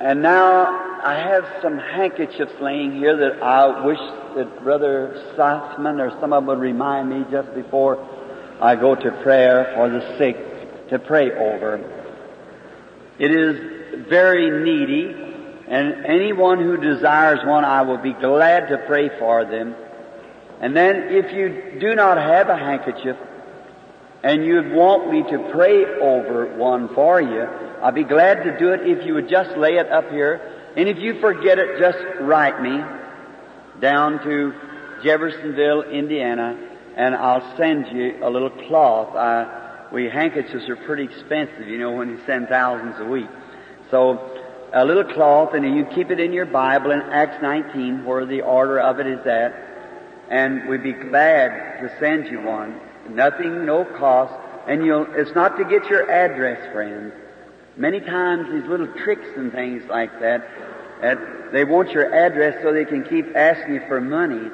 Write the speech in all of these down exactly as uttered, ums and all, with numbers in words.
And now I have some handkerchiefs laying here that I wish that Brother Sothmann or some of them would remind me just before I go to prayer for the sick to pray over. It is very needy, and anyone who desires one, I will be glad to pray for them. And then if you do not have a handkerchief and you'd want me to pray over one for you, I'll be glad to do it if you would just lay it up here. And if you forget it, just write me down to Jeffersonville, Indiana, and I'll send you a little cloth. I, we handkerchiefs are pretty expensive, you know, when you send thousands a week. So a little cloth, and you keep it in your Bible in Acts nineteen, where the order of it is at, and we'd be glad to send you one. Nothing, no cost, and you'll, it's not to get your address, friends. Many times these little tricks and things like that, that they want your address so they can keep asking you for money.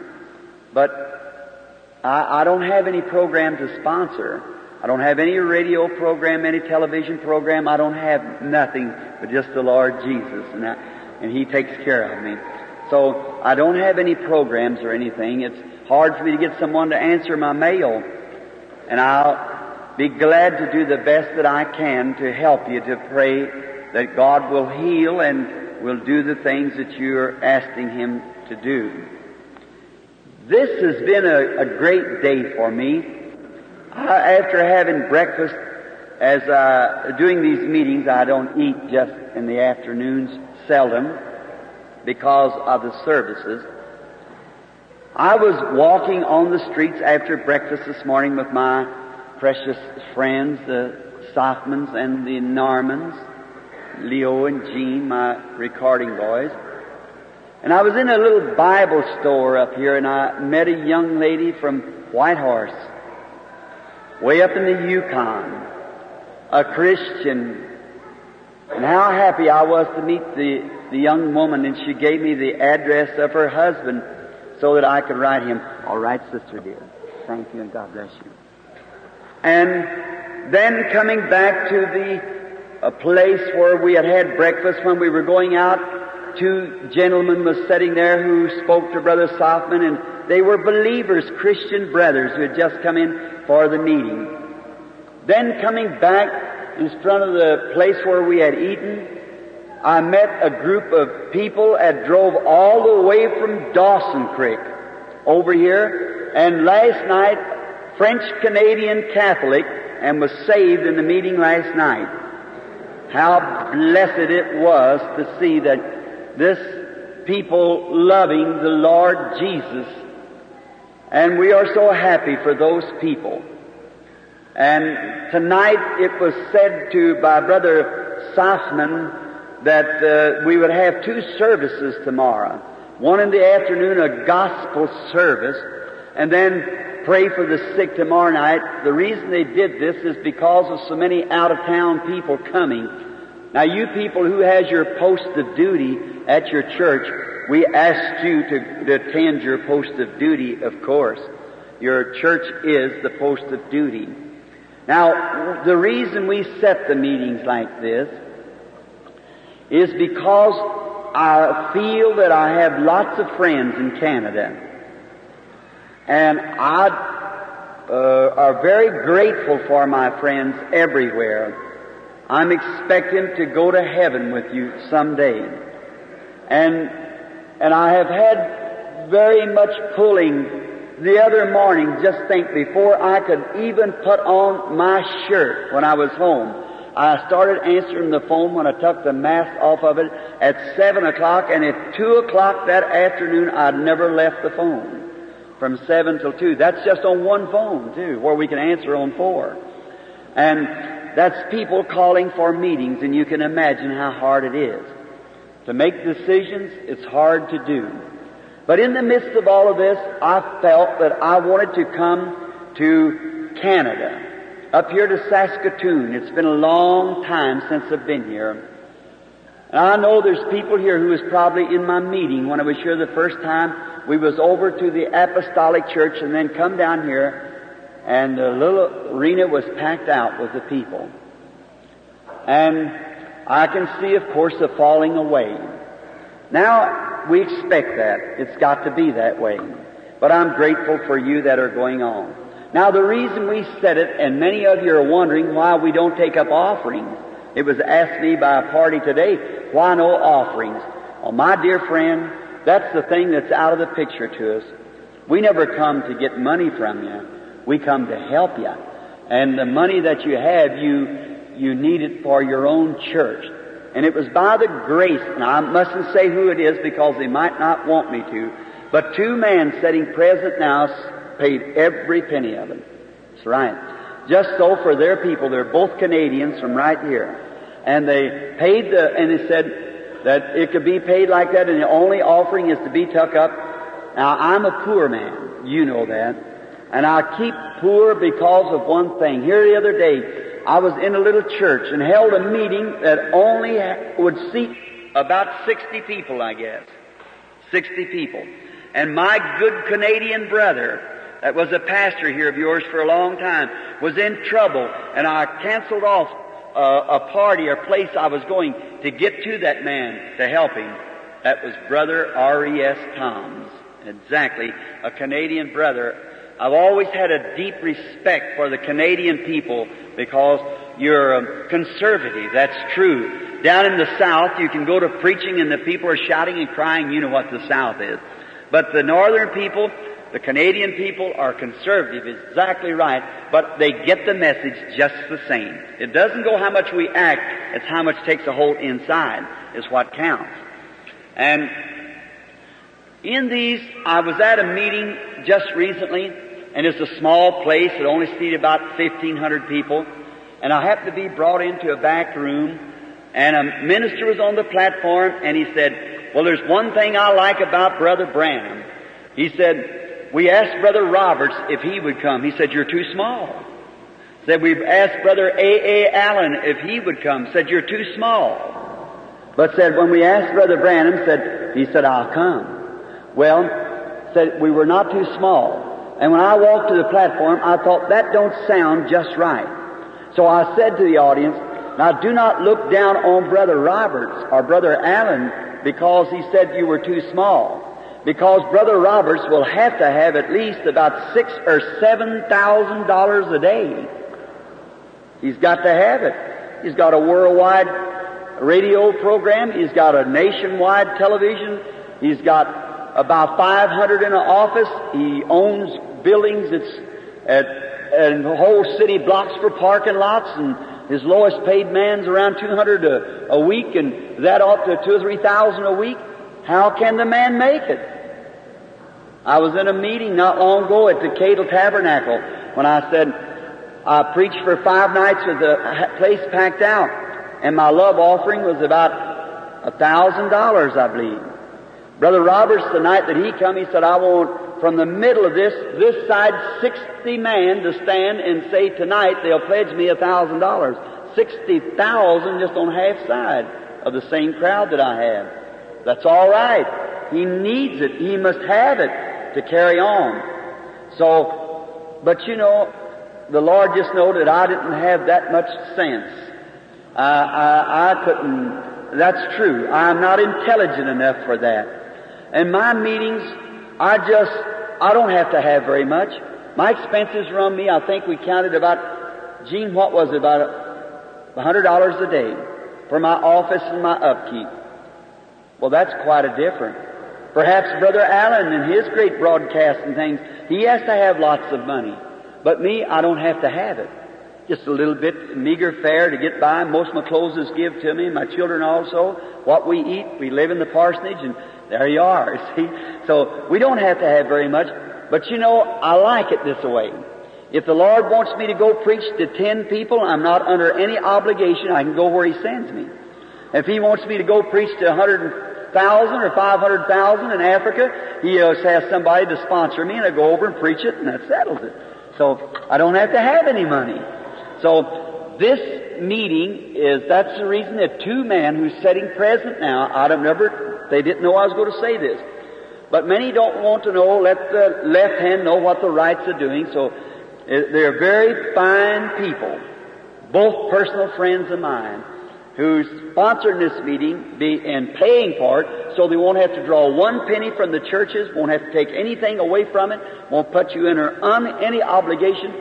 But I, I don't have any program to sponsor. I don't have any radio program, any television program. I don't have nothing but just the Lord Jesus, and, I, and He takes care of me. So I don't have any programs or anything. It's hard for me to get someone to answer my mail. And I'll be glad to do the best that I can to help you to pray that God will heal and will do the things that you're asking Him to do. This has been a, a great day for me. I, after having breakfast, as uh, doing these meetings, I don't eat just in the afternoons, seldom, because of the services. I was walking on the streets after breakfast this morning with my precious friends, the Sothmanns and the Normans, Leo and Jean, my recording boys. And I was in a little Bible store up here, and I met a young lady from Whitehorse, way up in the Yukon, a Christian. And how happy I was to meet the, the young woman, and she gave me the address of her husband so that I could write him. All right, sister dear. Thank you, and God bless you. And then coming back to the a place where we had had breakfast, when we were going out, two gentlemen was sitting there who spoke to Brother Sothmann, and they were believers, Christian brothers who had just come in for the meeting. Then coming back in front of the place where we had eaten, I met a group of people that drove all the way from Dawson Creek over here, and last night, French-Canadian Catholic, and was saved in the meeting last night. How blessed it was to see that this people loving the Lord Jesus, and we are so happy for those people. And tonight it was said to by Brother Sothmann that uh, we would have two services tomorrow. One in the afternoon, a gospel service, and then pray for the sick tomorrow night. The reason they did this is because of so many out-of-town people coming. Now, you people who has your post of duty at your church, we asked you to, to attend your post of duty, of course. Your church is the post of duty. Now, the reason we set the meetings like this is because I feel that I have lots of friends in Canada. And I uh, are very grateful for my friends everywhere. I'm expecting to go to heaven with you someday. And and I have had very much pulling the other morning, just think, before I could even put on my shirt when I was home. I started answering the phone when I took the mask off of it at seven o'clock, and at two o'clock that afternoon I'd never left the phone. From seven till two. That's just on one phone, too, where we can answer on four. And that's people calling for meetings, and you can imagine how hard it is. To make decisions, it's hard to do. But in the midst of all of this, I felt that I wanted to come to Canada, up here to Saskatoon. It's been a long time since I've been here. And I know there's people here who was probably in my meeting when I was here the first time. We was over to the Apostolic Church and then come down here, and the little arena was packed out with the people. And I can see, of course, the falling away. Now, we expect that. It's got to be that way. But I'm grateful for you that are going on. Now, the reason we said it, and many of you are wondering why we don't take up offerings. It was asked me by a party today, why no offerings? Oh, my dear friend, that's the thing that's out of the picture to us. We never come to get money from you. We come to help you. And the money that you have, you, you need it for your own church. And it was by the grace, and I mustn't say who it is because they might not want me to, but two men sitting present now paid every penny of it. That's right. Just so for their people, they're both Canadians from right here. And they paid the, and they said that it could be paid like that, and the only offering is to be tuck up. Now, I'm a poor man. You know that. And I keep poor because of one thing. Here the other day, I was in a little church and held a meeting that only would seat about sixty people, I guess. sixty people. And my good Canadian brother, that was a pastor here of yours for a long time, was in trouble, and I canceled off uh, a party or place I was going to get to that man to help him. That was Brother R E S Toms. Exactly. A Canadian brother. I've always had a deep respect for the Canadian people because you're um, conservative. That's true. Down in the South, you can go to preaching and the people are shouting and crying. You know what the South is. But the Northern people, the Canadian people, are conservative. Exactly right. But they get the message just the same. It doesn't go how much we act. It's how much takes a hold inside is what counts. And in these, I was at a meeting just recently, and it's a small place. It only seated about fifteen hundred people. And I happened to be brought into a back room, and a minister was on the platform, and he said, well, there's one thing I like about Brother Branham. He said, we asked Brother Roberts if he would come. He said, you're too small. Said, we've asked Brother A A Allen if he would come. Said, you're too small. But said, when we asked Brother Branham, said, he said, I'll come. Well, said, we were not too small. And when I walked to the platform, I thought, that don't sound just right. So I said to the audience, now do not look down on Brother Roberts or Brother Allen because he said you were too small. Because Brother Roberts will have to have at least about six or seven thousand dollars a day. He's got to have it. He's got a worldwide radio program. He's got a nationwide television. He's got about five hundred in an office. He owns buildings that's at, and whole city blocks for parking lots, and his lowest paid man's around two hundred a, a week, and that ought to two or three thousand a week. How can the man make it? I was in a meeting not long ago at the Cadle Tabernacle when I said I preached for five nights with the place packed out, and my love offering was about a thousand dollars, I believe. Brother Roberts, the night that he come, he said, I want from the middle of this, this side, sixty men to stand and say tonight they'll pledge me a thousand dollars. Sixty thousand just on half side of the same crowd that I have. That's all right. He needs it. He must have it to carry on. So, but you know, the Lord just know that I didn't have that much sense. Uh, I, I couldn't, that's true. I'm not intelligent enough for that. And my meetings, I just, I don't have to have very much. My expenses run me, I think we counted about, Gene, what was it, about a hundred dollars a day for my office and my upkeep. Well, that's quite a difference. Perhaps Brother Allen and his great broadcasts and things, he has to have lots of money. But me, I don't have to have it. Just a little bit meager fare to get by. Most of my clothes is give to me, my children also. What we eat, we live in the parsonage, and there you are, see. So we don't have to have very much. But you know, I like it this way. If the Lord wants me to go preach to ten people, I'm not under any obligation. I can go where He sends me. If He wants me to go preach to a hundred thousand or five hundred thousand in Africa, He uh, has somebody to sponsor me, and I go over and preach it, and that settles it. So I don't have to have any money. So this meeting is, that's the reason that two men who's sitting present now, I'd have never, they didn't know I was going to say this. But many don't want to know, let the left hand know what the rights are doing. So they're very fine people, both personal friends of mine, who's sponsoring this meeting be and paying for it, so they won't have to draw one penny from the churches, won't have to take anything away from it, won't put you under un, any obligation.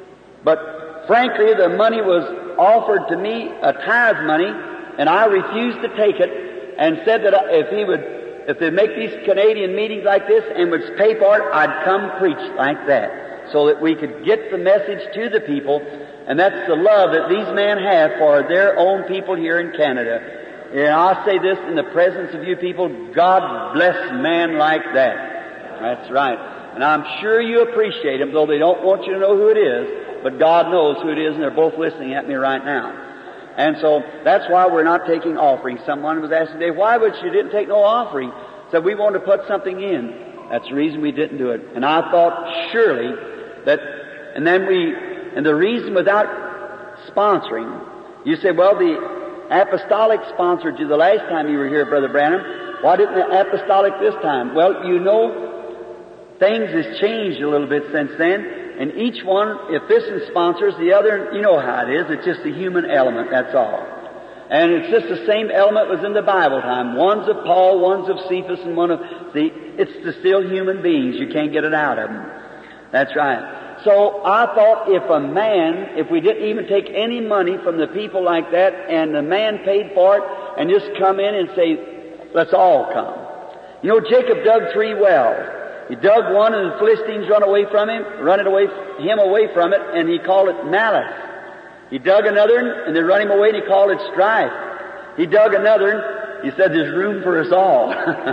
But frankly, the money was offered to me, a tithe money, and I refused to take it, and said that if he would, if they'd make these Canadian meetings like this and would pay for it, I'd come preach like that, so that we could get the message to the people. And that's the love that these men have for their own people here in Canada. And I say this in the presence of you people, God bless man like that. That's right. And I'm sure you appreciate him, though they don't want you to know who it is, but God knows who it is, and they're both listening at me right now. And so that's why we're not taking offerings. Someone was asking today, why would you didn't take no offering? Said we wanted to put something in. That's the reason we didn't do it. And I thought surely that, and then we, and the reason without sponsoring, you say, well, the apostolic sponsored you the last time you were here, Brother Branham. Why didn't the apostolic this time? Well, you know, things has changed a little bit since then, and each one, if this one sponsors the other, you know how it is. It's just a human element, that's all. And it's just the same element was in the Bible time. One's of Paul, one's of Cephas, and one of the, it's the still human beings. You can't get it out of them. That's right. So I thought if a man, if we didn't even take any money from the people like that, and the man paid for it, and just come in and say, let's all come. You know, Jacob dug three wells. He dug one, and the Philistines run away from him, run it away, him away from it, and he called it malice. He dug another, and they run him away, and he called it strife. He dug another, he said, there's room for us all.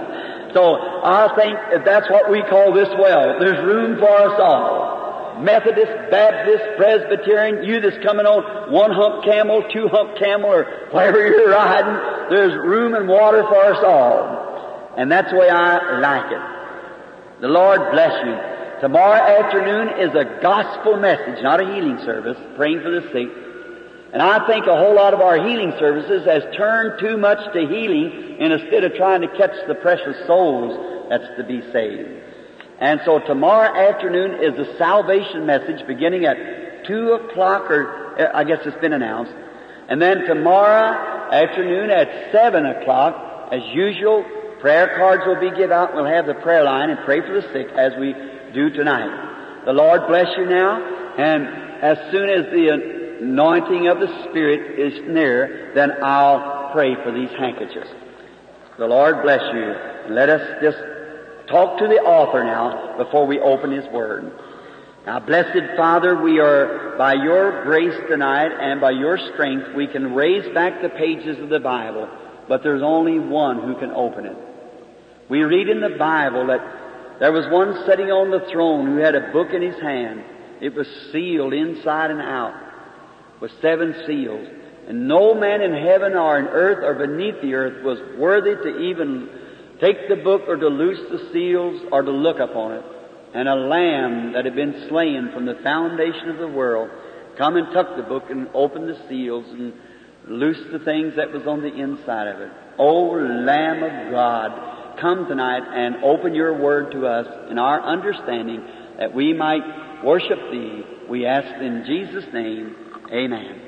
So I think that that's what we call this well. There's room for us all. Methodist, Baptist, Presbyterian, you that's coming on one hump camel, two hump camel, or wherever you're riding, there's room and water for us all. And that's the way I like it. The Lord bless you. Tomorrow afternoon is a gospel message, not a healing service, praying for the sick. And I think a whole lot of our healing services has turned too much to healing instead of trying to catch the precious souls that's to be saved. And so tomorrow afternoon is a salvation message beginning at two o'clock, or I guess it's been announced. And then tomorrow afternoon at seven o'clock, as usual, prayer cards will be given out. We'll have the prayer line and pray for the sick as we do tonight. The Lord bless you now, and as soon as the anointing of the Spirit is near, then I'll pray for these handkerchiefs. The Lord bless you. And let us just talk to the author now before we open His Word. Now, blessed Father, we are, by Your grace tonight and by Your strength, we can raise back the pages of the Bible, but there's only one who can open it. We read in the Bible that there was one sitting on the throne who had a book in his hand. It was sealed inside and out with seven seals. And no man in heaven or in earth or beneath the earth was worthy to even take the book or to loose the seals or to look upon it. And a lamb that had been slain from the foundation of the world come and took the book and opened the seals and loosed the things that was on the inside of it. O Lamb of God, come tonight and open Your Word to us in our understanding that we might worship Thee. We ask in Jesus' name, amen.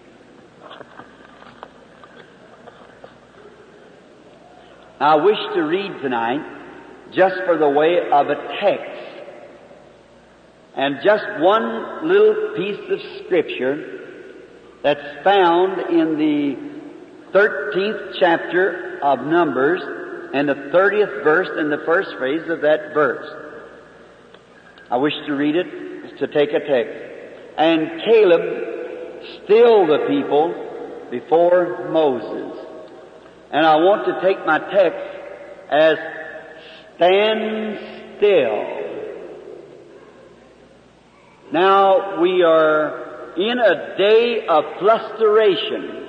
I wish to read tonight just for the way of a text, and just one little piece of Scripture that's found in the thirteenth chapter of Numbers and the thirtieth verse and the first phrase of that verse. I wish to read it, to take a text. And Caleb stilled the people before Moses. And I want to take my text as stand still. Now, we are in a day of flusteration.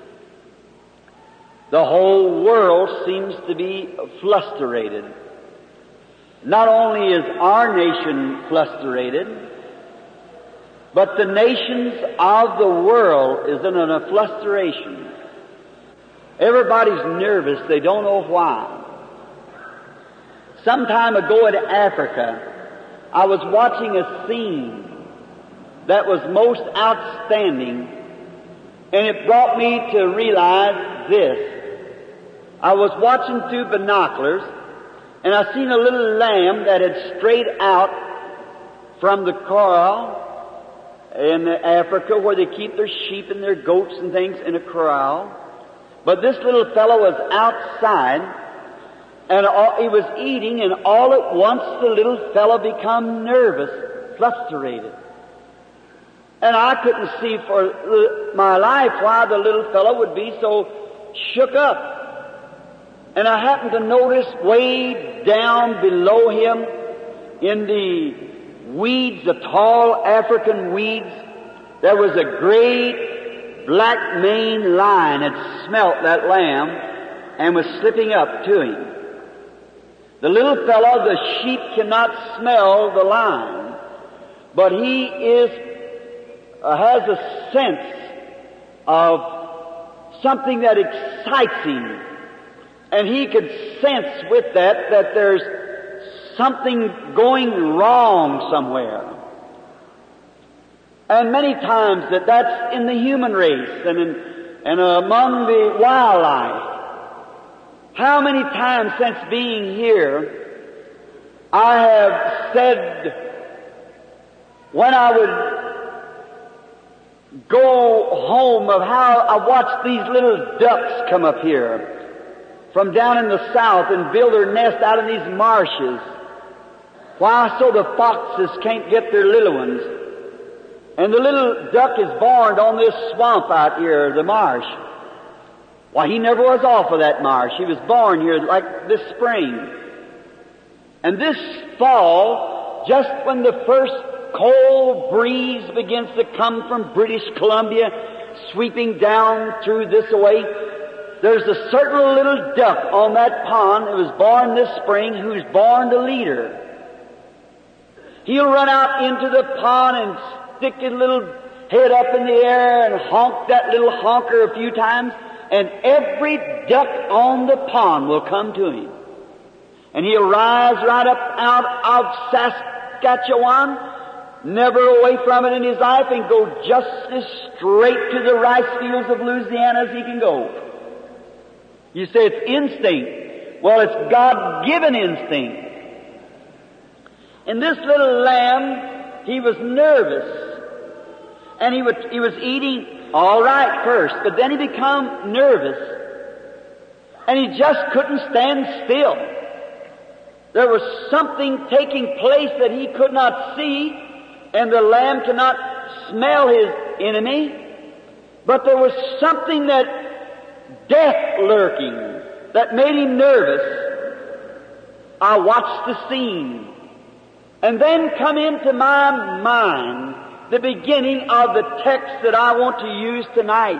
The whole world seems to be flusterated. Not only is our nation flusterated, but the nations of the world is in a flusteration. Everybody's nervous. They don't know why. Some time ago in Africa, I was watching a scene that was most outstanding. And it brought me to realize this. I was watching through binoculars, and I seen a little lamb that had strayed out from the corral in Africa where they keep their sheep and their goats and things in a corral. But this little fellow was outside, and all, he was eating, and all at once the little fellow become nervous, flustered. And I couldn't see for my life why the little fellow would be so shook up. And I happened to notice way down below him in the weeds, the tall African weeds, there was a great black maned lion had smelt that lamb and was slipping up to him. The little fellow, the sheep cannot smell the lion, but he is uh, has a sense of something that excites him. And he could sense with that that there's something going wrong somewhere. And many times that that's in the human race and in, and among the wildlife. How many times since being here I have said when I would go home of how I watched these little ducks come up here from down in the south and build their nest out in these marshes. Why, so the foxes can't get their little ones. And the little duck is born on this swamp out here, the marsh. Why, he never was off of that marsh. He was born here like this spring. And this fall, just when the first cold breeze begins to come from British Columbia, sweeping down through this way, there's a certain little duck on that pond that was born this spring who's born to leader. He'll run out into the pond and stick his little head up in the air and honk that little honker a few times, and every duck on the pond will come to him. And he'll rise right up out of Saskatchewan, never away from it in his life, and go just as straight to the rice fields of Louisiana as he can go. You say it's instinct. Well, it's God-given instinct. And this little lamb, he was nervous. And he, would, he was eating all right first, but then he became nervous. And he just couldn't stand still. There was something taking place that he could not see, and the lamb could not smell his enemy. But there was something that death lurking that made him nervous. I watched the scene. And then come into my mind the beginning of the text that I want to use tonight.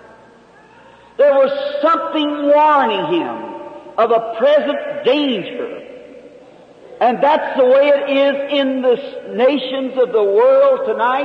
There was something warning him of a present danger. And that's the way it is in the nations of the world tonight.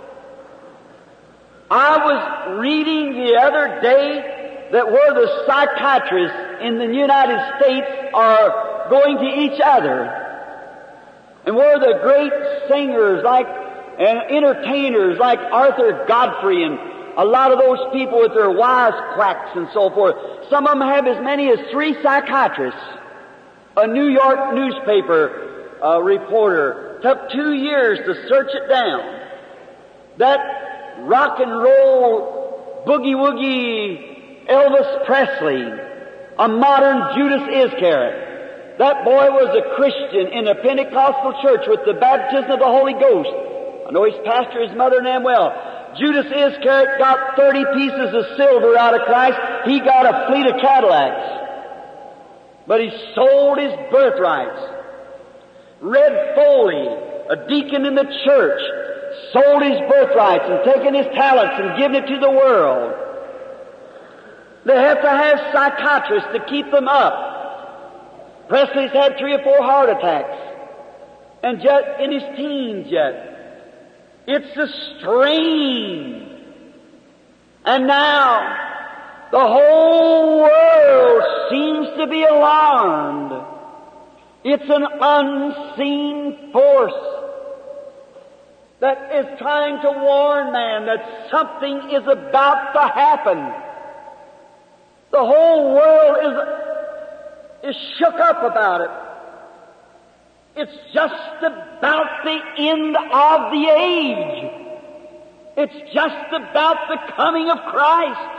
I was reading the other day that where the psychiatrists in the United States are going to each other, and where the great singers like and entertainers like Arthur Godfrey and a lot of those people with their wisecracks and so forth, some of them have as many as three psychiatrists. A New York newspaper uh, reporter took two years to search it down. That rock and roll boogie-woogie Elvis Presley, a modern Judas Iscariot. That boy was a Christian in a Pentecostal church with the baptism of the Holy Ghost. I know his pastor, his mother, and them well. Judas Iscariot got thirty pieces of silver out of Christ. He got a fleet of Cadillacs. But he sold his birthrights. Red Foley, a deacon in the church, sold his birthrights and taken his talents and given it to the world. They have to have psychiatrists to keep them up. Presley's had three or four heart attacks, and yet in his teens yet. It's a strain. And now the whole world seems to be alarmed. It's an unseen force. that is trying to warn man that something is about to happen. The whole world is, is shook up about it. It's just about the end of the age. It's just about the coming of Christ.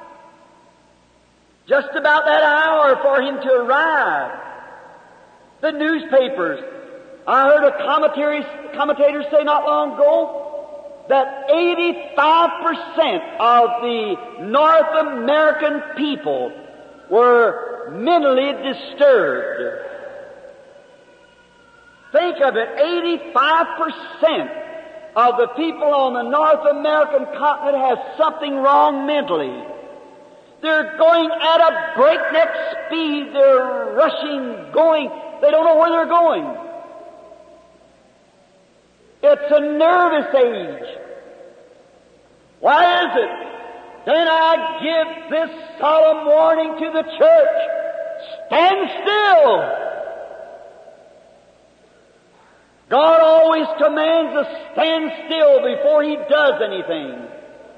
Just about that hour for Him to arrive. The newspapers, I heard a commentary, commentator say not long ago that eighty-five percent of the North American people were mentally disturbed. Think of it, eighty-five percent of the people on the North American continent has something wrong mentally. They're going at a breakneck speed. They're rushing, going. They don't know where they're going. It's a nervous age. Why is it? Then I give this solemn warning to the church. Stand still. God always commands us stand still before He does anything.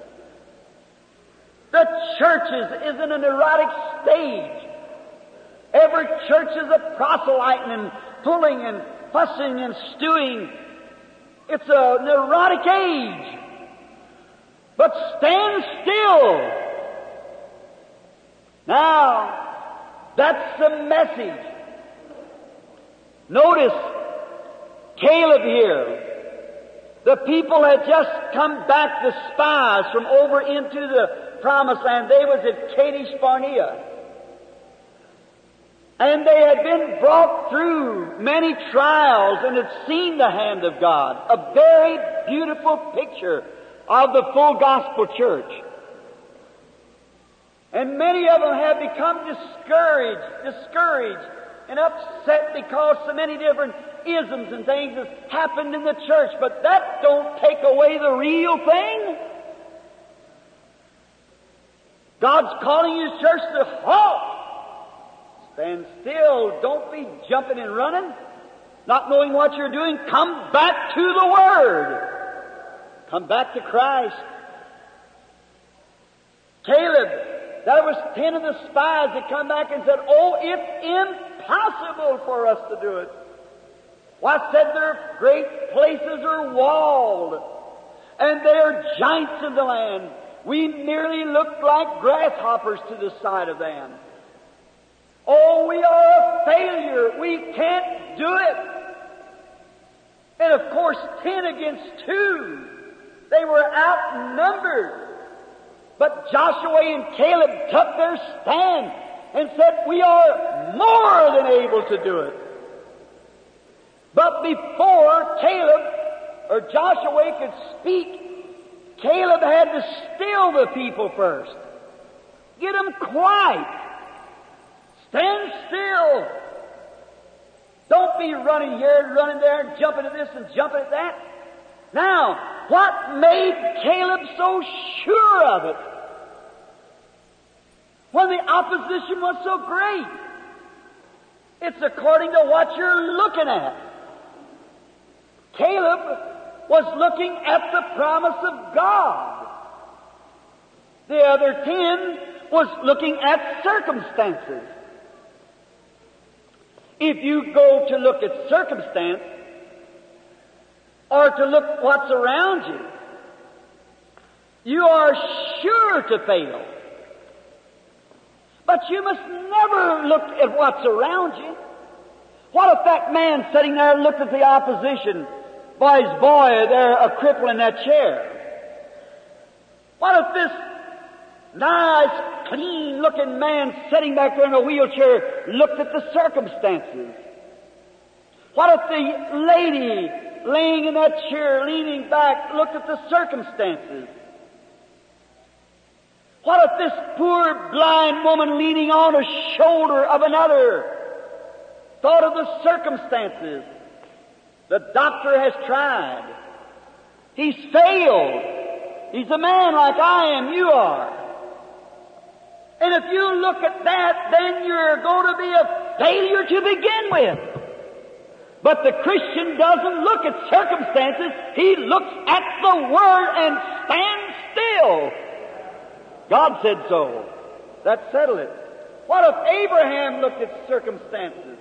The church is, is in a neurotic stage. Every church is a proselyting and pulling and fussing and stewing. It's a neurotic age. But stand still. Now, that's the message. Notice Caleb here. The people had just come back, the spies, from over into the Promised Land. They was at Kadesh Barnea. And they had been brought through many trials and had seen the hand of God. A very beautiful picture of the full gospel church. And many of them have become discouraged, discouraged and upset because so many different isms and things have happened in the church. But that don't take away the real thing. God's calling His church to halt. Stand still. Don't be jumping and running, not knowing what you're doing. Come back to the Word. Come back to Christ. Caleb, that was ten of the spies that come back and said, "Oh, it's impossible for us to do it." Why, said their great places are walled, and they are giants in the land. We merely look like grasshoppers to the sight of them. Oh, we are a failure. We can't do it. And of course, ten against two. They were outnumbered. But Joshua and Caleb took their stand and said, "We are more than able to do it." But before Caleb or Joshua could speak, Caleb had to still the people first. Get them quiet. Stand still. Don't be running here and running there and jumping at this and jumping at that. Now, what made Caleb so sure of it when the opposition was so great? It's according to what you're looking at. Caleb was looking at the promise of God. The other ten was looking at circumstances. If you go to look at circumstance, or to look what's around you, you are sure to fail. But you must never look at what's around you. What if that man sitting there looked at the opposition by his boy there, a cripple in that chair? What if this nice, clean-looking man sitting back there in a wheelchair looked at the circumstances? What if the lady laying in that chair, leaning back, looked at the circumstances? What if this poor blind woman leaning on the shoulder of another thought of the circumstances? The doctor has tried. He's failed. He's a man like I am, you are. And if you look at that, then you're going to be a failure to begin with. But the Christian doesn't look at circumstances. He looks at the Word and stands still. God said so. That settled it. What if Abraham looked at circumstances?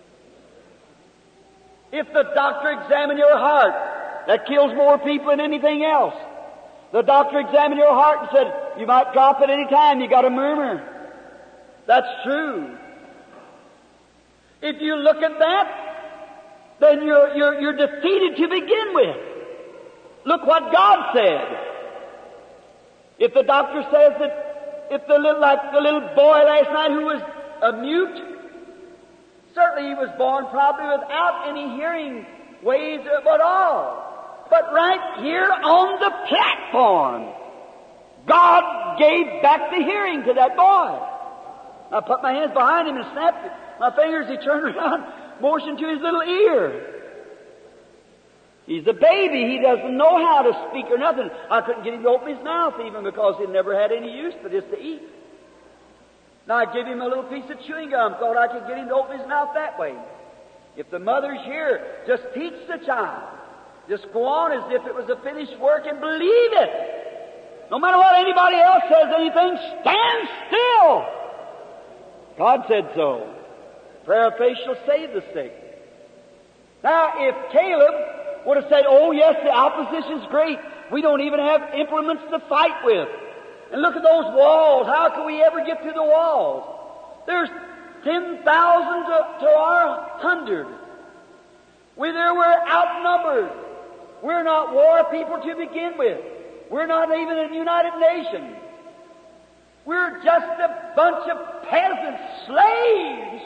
If the doctor examined your heart, that kills more people than anything else. The doctor examined your heart and said, you might drop at any time, you got a murmur. That's true. If you look at that, then you're, you're, you're defeated to begin with. Look what God said. If the doctor says that, if the little, like the little boy last night who was a mute, certainly he was born probably without any hearing ways at all. But right here on the platform, God gave back the hearing to that boy. I put my hands behind him and snapped it. My fingers, he turned around, motioned to his little ear. He's a baby. He doesn't know how to speak or nothing. I couldn't get him to open his mouth even because he never had any use for this to eat. Now I give him a little piece of chewing gum, thought I could get him to open his mouth that way. If the mother's here, just teach the child. Just go on as if it was a finished work and believe it. No matter what anybody else says anything, stand still. God said so. Prayer of faith shall save the sick. Now, if Caleb would have said, oh yes, the opposition's great. We don't even have implements to fight with. And look at those walls. How can we ever get through the walls? There's ten thousand to, to our hundred. We there we're outnumbered. We're not war people to begin with. We're not even a United Nations. We're just a bunch of peasants, slaves.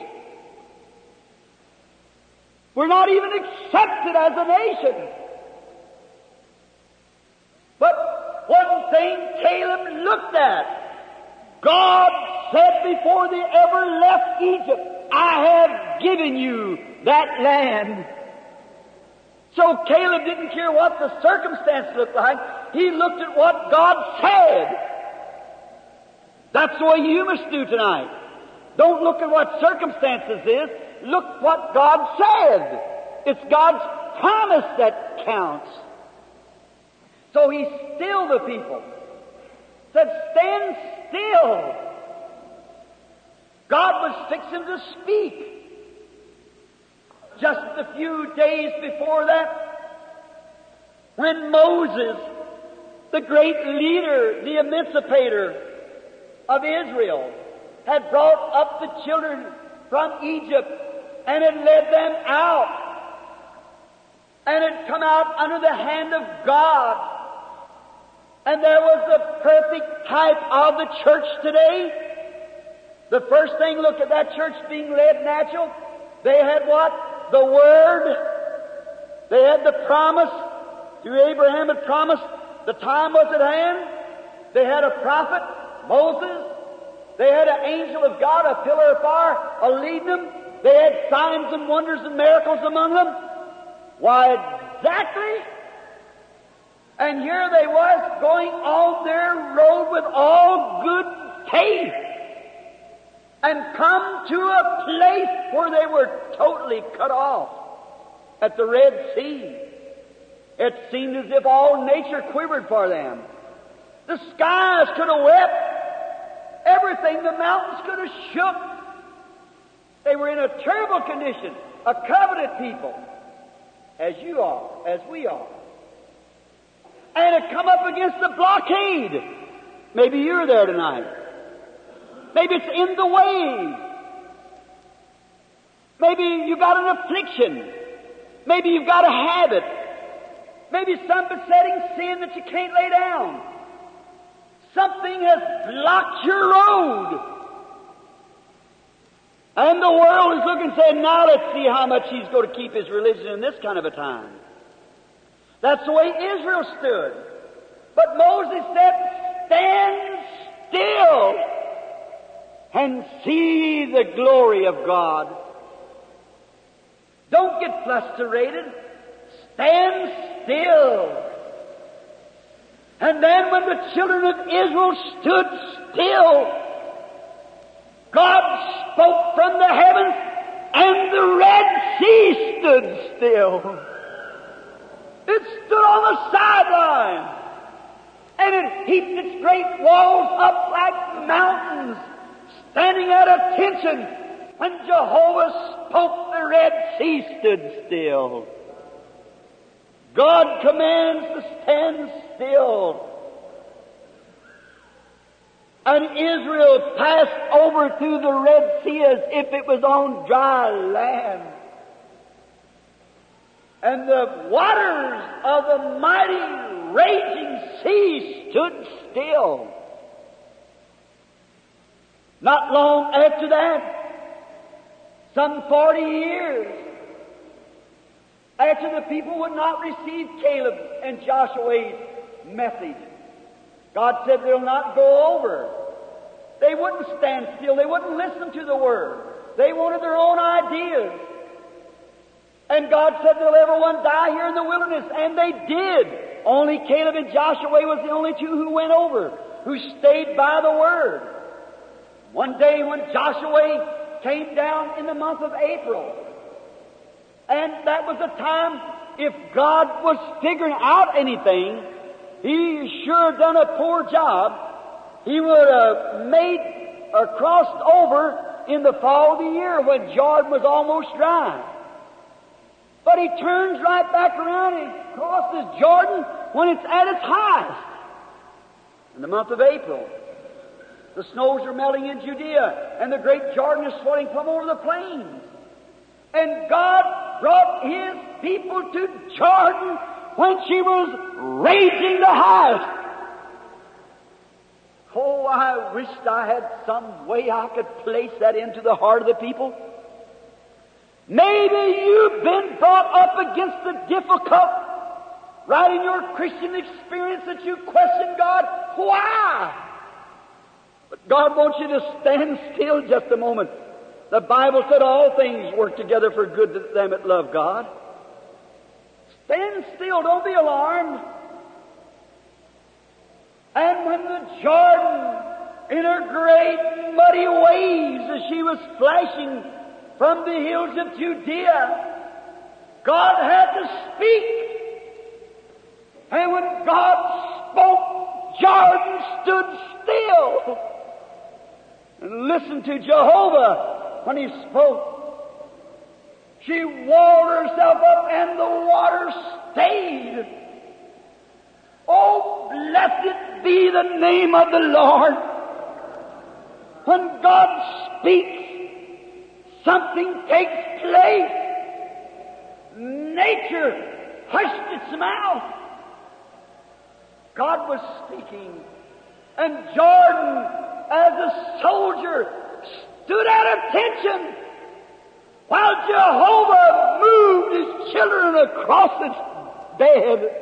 We're not even accepted as a nation. But one thing Caleb looked at, God said before they ever left Egypt, I have given you that land. So Caleb didn't care what the circumstance looked like. He looked at what God said. That's the way you must do tonight. Don't look at what circumstances is. Look what God said. It's God's promise that counts. So he stilled the people. Said, stand still. God was fixing to speak. Just a few days before that, when Moses, the great leader, the emancipator of Israel, had brought up the children from Egypt and had led them out and had come out under the hand of God. And there was the perfect type of the church today. The first thing, look at that church being led natural. They had what? The Word. They had the promise. To Abraham had promised. The time was at hand. They had a prophet, Moses. They had an angel of God, a pillar of fire, a leading them. They had signs and wonders and miracles among them. Why, exactly. And here they was going on their road with all good faith and come to a place where they were totally cut off at the Red Sea. It seemed as if all nature quivered for them. The skies could have wept. Everything, the mountains could have shook. They were in a terrible condition, a covenant people, as you are, as we are. And it come up against the blockade. Maybe you're there tonight. Maybe it's in the way. Maybe you've got an affliction. Maybe you've got a habit. Maybe some besetting sin that you can't lay down. Something has blocked your road. And the world is looking and saying, now let's see how much he's going to keep his religion in this kind of a time. That's the way Israel stood. But Moses said, stand still and see the glory of God. Don't get frustrated. Stand still. And then when the children of Israel stood still, God spoke from the heavens And the Red Sea stood still. It stood on the sideline. And it heaped its great walls up like mountains, standing at attention. When Jehovah spoke, the Red Sea stood still. God commands to stand still. And Israel passed over through the Red Sea as if it was on dry land. And the waters of the mighty raging sea stood still. Not long after that, some forty years after the people would not receive Caleb and Joshua's message, God said they'll not go over. They wouldn't stand still. They wouldn't listen to the Word. They wanted their own ideas. And God said they'll everyone die here in the wilderness. And they did. Only Caleb and Joshua was the only two who went over, who stayed by the Word. One day when Joshua came down in the month of April, and that was a time, if God was figuring out anything, He sure done a poor job. He would have made or crossed over in the fall of the year when Jordan was almost dry. But He turns right back around and crosses Jordan when it's at its highest. In the month of April, the snows are melting in Judea, and the great Jordan is swelling from over the plains. And God brought His people to Jordan when she was raging the highest. Oh, I wished I had some way I could place that into the heart of the people. Maybe you've been brought up against the difficult, right in your Christian experience, that you question God. Why? But God wants you to stand still just a moment. The Bible said all things work together for good to them that love God. Stand still, don't be alarmed. And when the Jordan, in her great muddy waves, as she was flashing from the hills of Judea, God had to speak. And when God spoke, Jordan stood still and listened to Jehovah when He spoke. She walled herself up and the water stayed. Oh, blessed be the name of the Lord. When God speaks, something takes place. Nature hushed its mouth. God was speaking, and Jordan, as a soldier, stood at attention while Jehovah moved His children across its bed.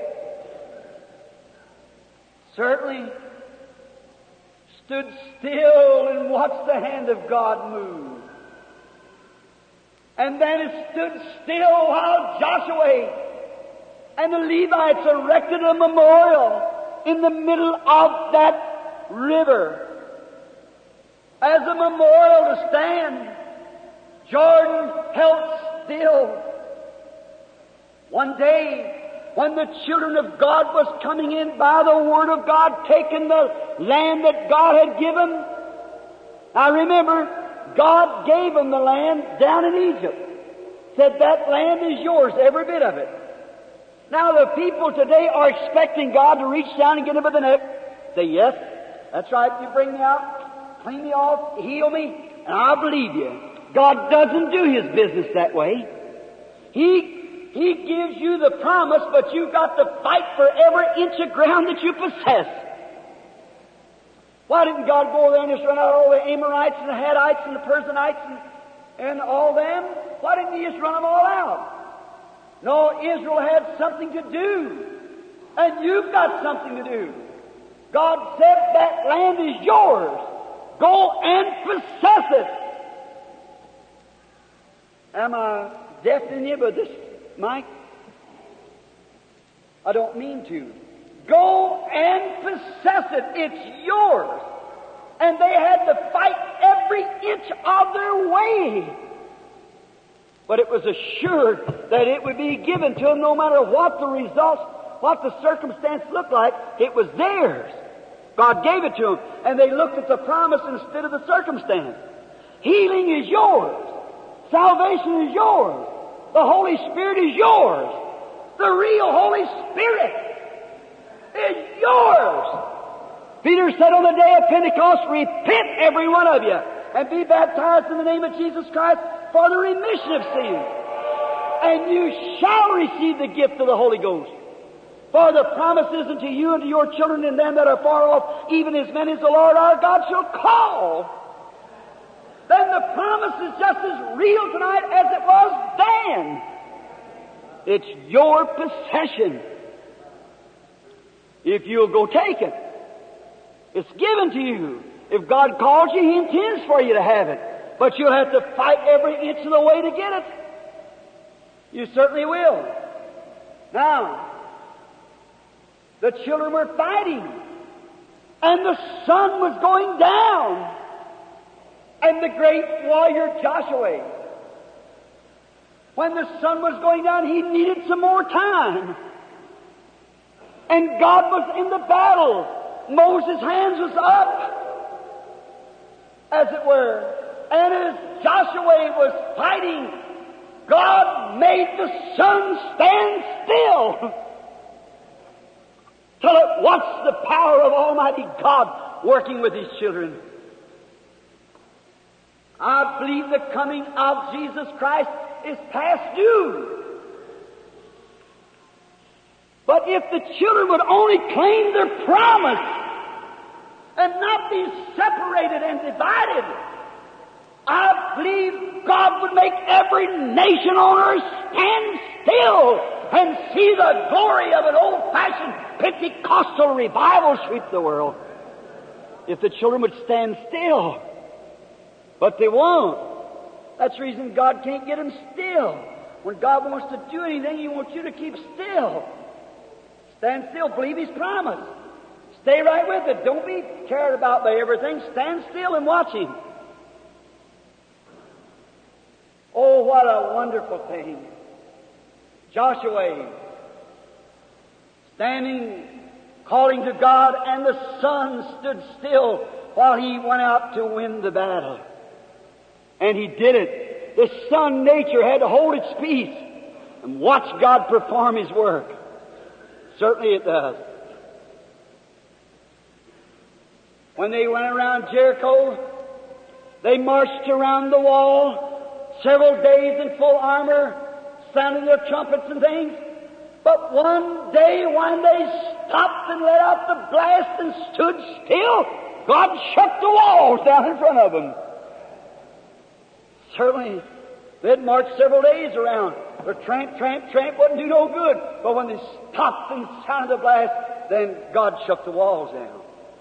Certainly stood still and watched the hand of God move. And then it stood still while Joshua and the Levites erected a memorial in the middle of that river. As a memorial to stand, Jordan held still. One day, when the children of God was coming in by the Word of God, taking the land that God had given. Now remember, God gave them the land down in Egypt. Said that land is yours, every bit of it. Now the people today are expecting God to reach down and get them by the neck. Say, yes, that's right, you bring me out, clean me off, heal me, and I'll believe you. God doesn't do His business that way. He He gives you the promise, but you've got to fight for every inch of ground that you possess. Why didn't God go over there and just run out all the Amorites and the Hittites and the Perizzites and, and all them? Why didn't He just run them all out? No, Israel had something to do. And you've got something to do. God said that land is yours. Go and possess it. Am I deafening you with this, Mike? I don't mean to. Go and possess it. It's yours. And they had to fight every inch of their way. but it was assured that it would be given to them no matter what the results, what the circumstance looked like. It was theirs. God gave it to them, and they looked at the promise instead of the circumstance. Healing is yours. Salvation is yours. The Holy Spirit is yours. The real Holy Spirit is yours. Peter said on the day of Pentecost, repent every one of you and be baptized in the name of Jesus Christ for the remission of sins. And you shall receive the gift of the Holy Ghost. For the promises unto you and to your children and them that are far off, even as many as the Lord our God shall call. Then the promise is just as real tonight as it was then. It's your possession. If you'll go take it, it's given to you. If God calls you, He intends for you to have it. But you'll have to fight every inch of the way to get it. You certainly will. Now, the children were fighting, and the sun was going down, and the great warrior Joshua, when the sun was going down, he needed some more time. And God was in the battle. Moses' hands was up, as it were. And as Joshua was fighting, God made the sun stand still. Tell it, what's the power of Almighty God working with His children? I believe the coming of Jesus Christ is past due. But if the children would only claim their promise and not be separated and divided, I believe God would make every nation on earth stand still and see the glory of an old-fashioned Pentecostal revival sweep the world. If the children would stand still. But they won't. That's the reason God can't get them still. When God wants to do anything, He wants you to keep still. Stand still. Believe His promise. Stay right with it. Don't be carried about by everything. Stand still and watch Him. Oh, what a wonderful thing. Joshua, standing, calling to God, and the sun stood still while he went out to win the battle. And he did it. The sun, nature, had to hold its peace and watch God perform His work. Certainly it does. When they went around Jericho, they marched around the wall several days in full armor, sounding their trumpets and things. But one day when they stopped and let out the blast and stood still, God shut the walls down in front of them. Certainly, they'd marched several days around. The tramp, tramp, tramp wouldn't do no good. But when they stopped and sounded the blast, then God shut the walls down.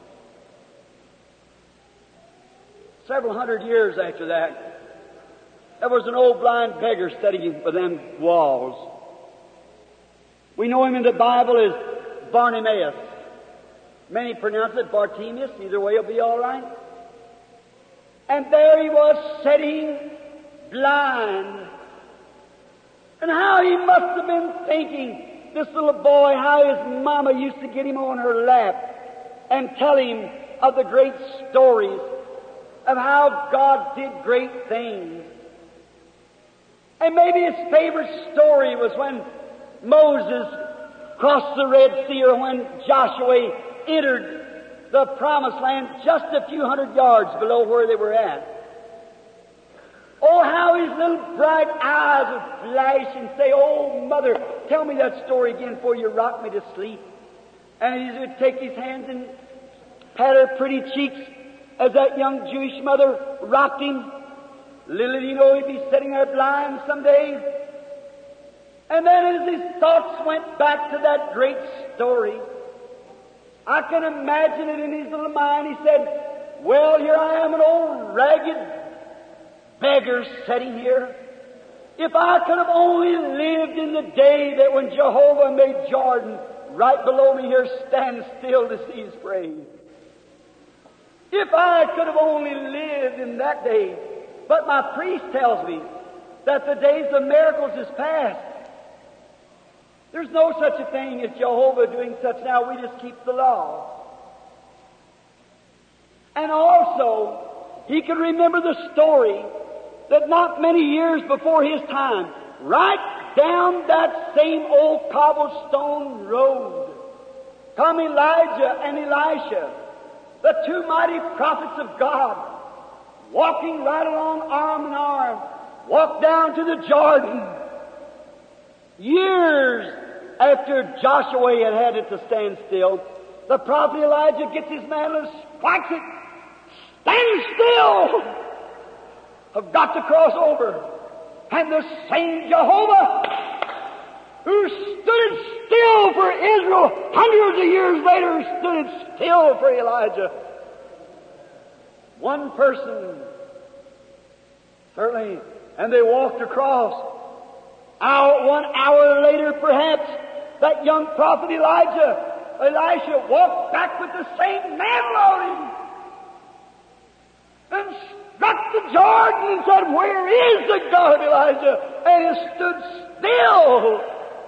Several hundred years after that, there was an old blind beggar studying for them walls. We know him in the Bible as Bartimaeus. Many pronounce it Bartimaeus. Either way will be all right. And there he was sitting blind. And how he must have been thinking, this little boy, how his mama used to get him on her lap and tell him of the great stories of how God did great things. And maybe his favorite story was when Moses crossed the Red Sea, or when Joshua entered the Promised Land just a few hundred yards below where they were at. Oh, how his little bright eyes would flash and say, "Oh, Mother, tell me that story again before you rock me to sleep." And he would take his hands and pat her pretty cheeks as that young Jewish mother rocked him. Little did he know he'd be sitting there blind someday. And then as his thoughts went back to that great story, I can imagine it in his little mind. He said, "Well, here I am, an old ragged beggar sitting here. If I could have only lived in the day that when Jehovah made Jordan right below me here stand still to see His praise. If I could have only lived in that day." But my priest tells me that the days of miracles is past. There's no such a thing as Jehovah doing such now. We just keep the law. And also, he could remember the story that not many years before his time, right down that same old cobblestone road, come Elijah and Elisha, the two mighty prophets of God, walking right along arm in arm, walked down to the Jordan. Years after Joshua had had it to stand still, the prophet Elijah gets his mantle and strikes it. Stand still! I've got to cross over. And the same Jehovah who stood still for Israel hundreds of years later stood still for Elijah. One person, certainly, and they walked across. Hour, one hour later, perhaps, that young prophet Elijah, Elisha, walked back with the same mantle on him and struck the Jordan and said, "Where is the God of Elijah?" And he stood still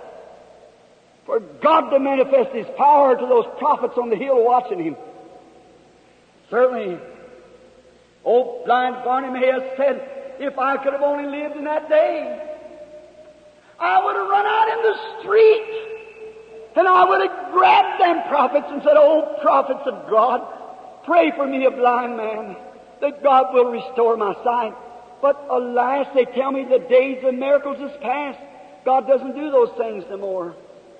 for God to manifest His power to those prophets on the hill watching Him. Certainly, old blind Bartimaeus said, if I could have only lived in that day, I would have run out in the street and I would have grabbed them prophets and said, "Oh, prophets of God, pray for me, a blind man, that God will restore my sight." But alas, they tell me the days of miracles is past. God doesn't do those things no more.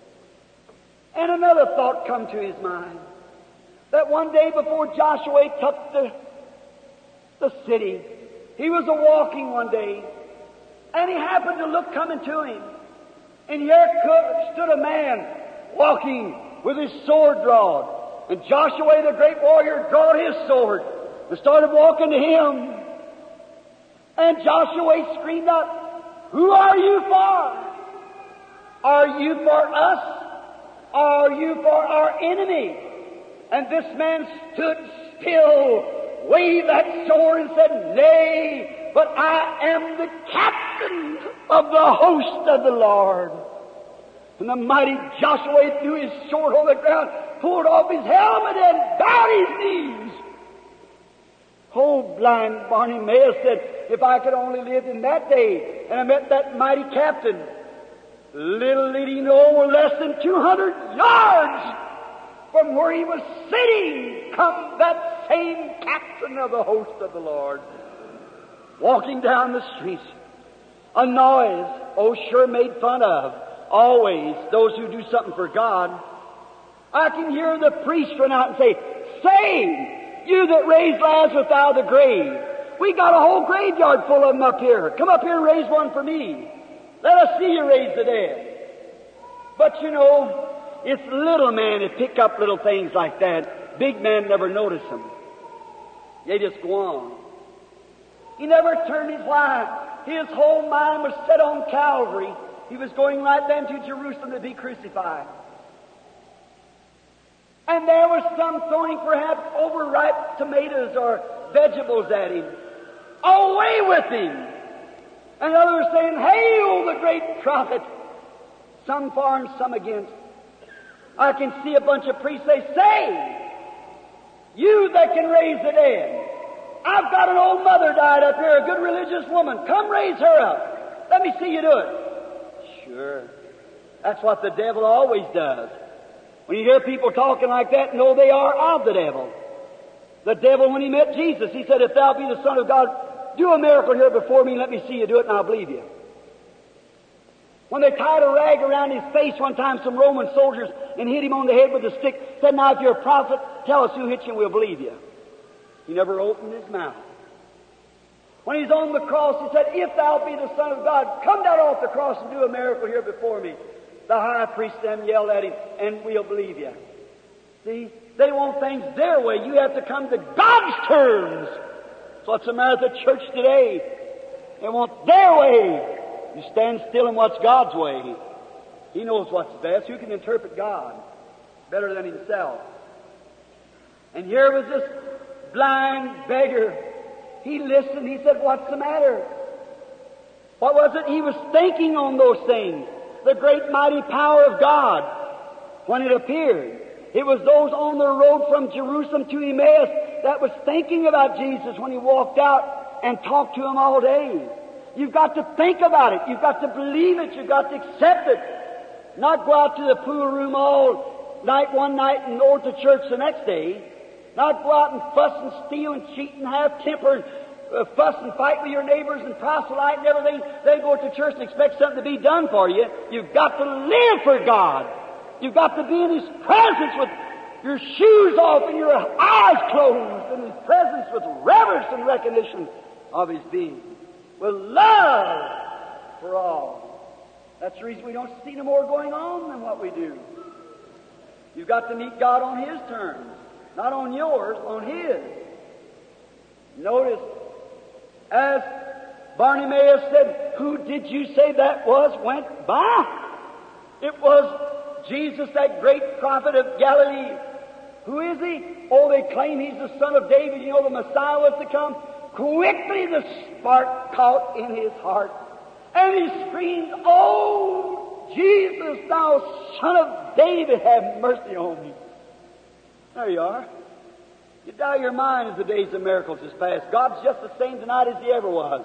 And another thought come to his mind, that one day before Joshua took the, the city, he was a-walking one day, and he happened to look coming to him, and here stood a man walking with his sword drawn, and Joshua the great warrior drawed his sword and started walking to him. And Joshua screamed out, "Who are you for? Are you for us? Are you for our enemy?" And this man stood still, waved that sword and said, "Nay, but I am the captain of the host of the Lord." And the mighty Joshua threw his sword on the ground, pulled off his helmet and bowed his knees. Old blind Bartimaeus said, if I could only live in that day and I met that mighty captain, little did he know, we're less than two hundred yards from where he was sitting come that same captain of the host of the Lord, walking down the streets. A noise, oh sure made fun of, always, those who do something for God. I can hear the priest run out and say, "Say, you that raised Lazarus out of the grave, we got a whole graveyard full of them up here. Come up here and raise one for me. Let us see you raise the dead." But you know, it's little men that pick up little things like that. Big men never notice them. They just go on. He never turned his life. His whole mind was set on Calvary. He was going right then to Jerusalem to be crucified. And there was some throwing perhaps overripe tomatoes or vegetables at him. Away with him! And others saying, "Hail the great prophet!" Some for and some against. I can see a bunch of priests say, "Say, you that can raise the dead, I've got an old mother died up here, a good religious woman. Come raise her up. Let me see you do it." Sure. That's what the devil always does. When you hear people talking like that, know they are of the devil. The devil, when he met Jesus, he said, "If thou be the Son of God, do a miracle here before me and let me see you do it, and I'll believe you." When they tied a rag around his face one time, some Roman soldiers, and hit him on the head with a stick, said, "Now if you're a prophet, tell us who hit you and we'll believe you." He never opened his mouth. When he's on the cross, he said, "If thou be the Son of God, come down off the cross and do a miracle here before me." The high priest then yelled at him, "And we'll believe you." See, they want things their way. You have to come to God's terms. That's what's the matter with the church today. They want their way. You stand still and watch God's way. He knows what's best. Who can interpret God better than himself? And here was this blind beggar. He listened. He said, "What's the matter?" What was it? He was thinking on those things. The great mighty power of God when it appeared. It was those on the road from Jerusalem to Emmaus that was thinking about Jesus when He walked out and talked to them all day. You've got to think about it. You've got to believe it. You've got to accept it. Not go out to the pool room all night one night and go to church the next day. Not go out and fuss and steal and cheat and have temper and uh, fuss and fight with your neighbors and proselyte and everything. Then go to church and expect something to be done for you. You've got to live for God. You've got to be in His presence with your shoes off and your eyes closed, in His presence with reverence and recognition of His being, with love for all. That's the reason we don't see no more going on than what we do. You've got to meet God on His terms, not on yours, on His. Notice, as Bartimaeus said, "Who did you say that was went by?" It was Jesus, that great prophet of Galilee. Who is He? Oh, they claim He's the Son of David. You know the Messiah was to come. Quickly the spark caught in his heart, and he screamed, "Oh, Jesus, thou Son of David, have mercy on me." There you are. You doubt your mind as the days of miracles is past. God's just the same tonight as He ever was.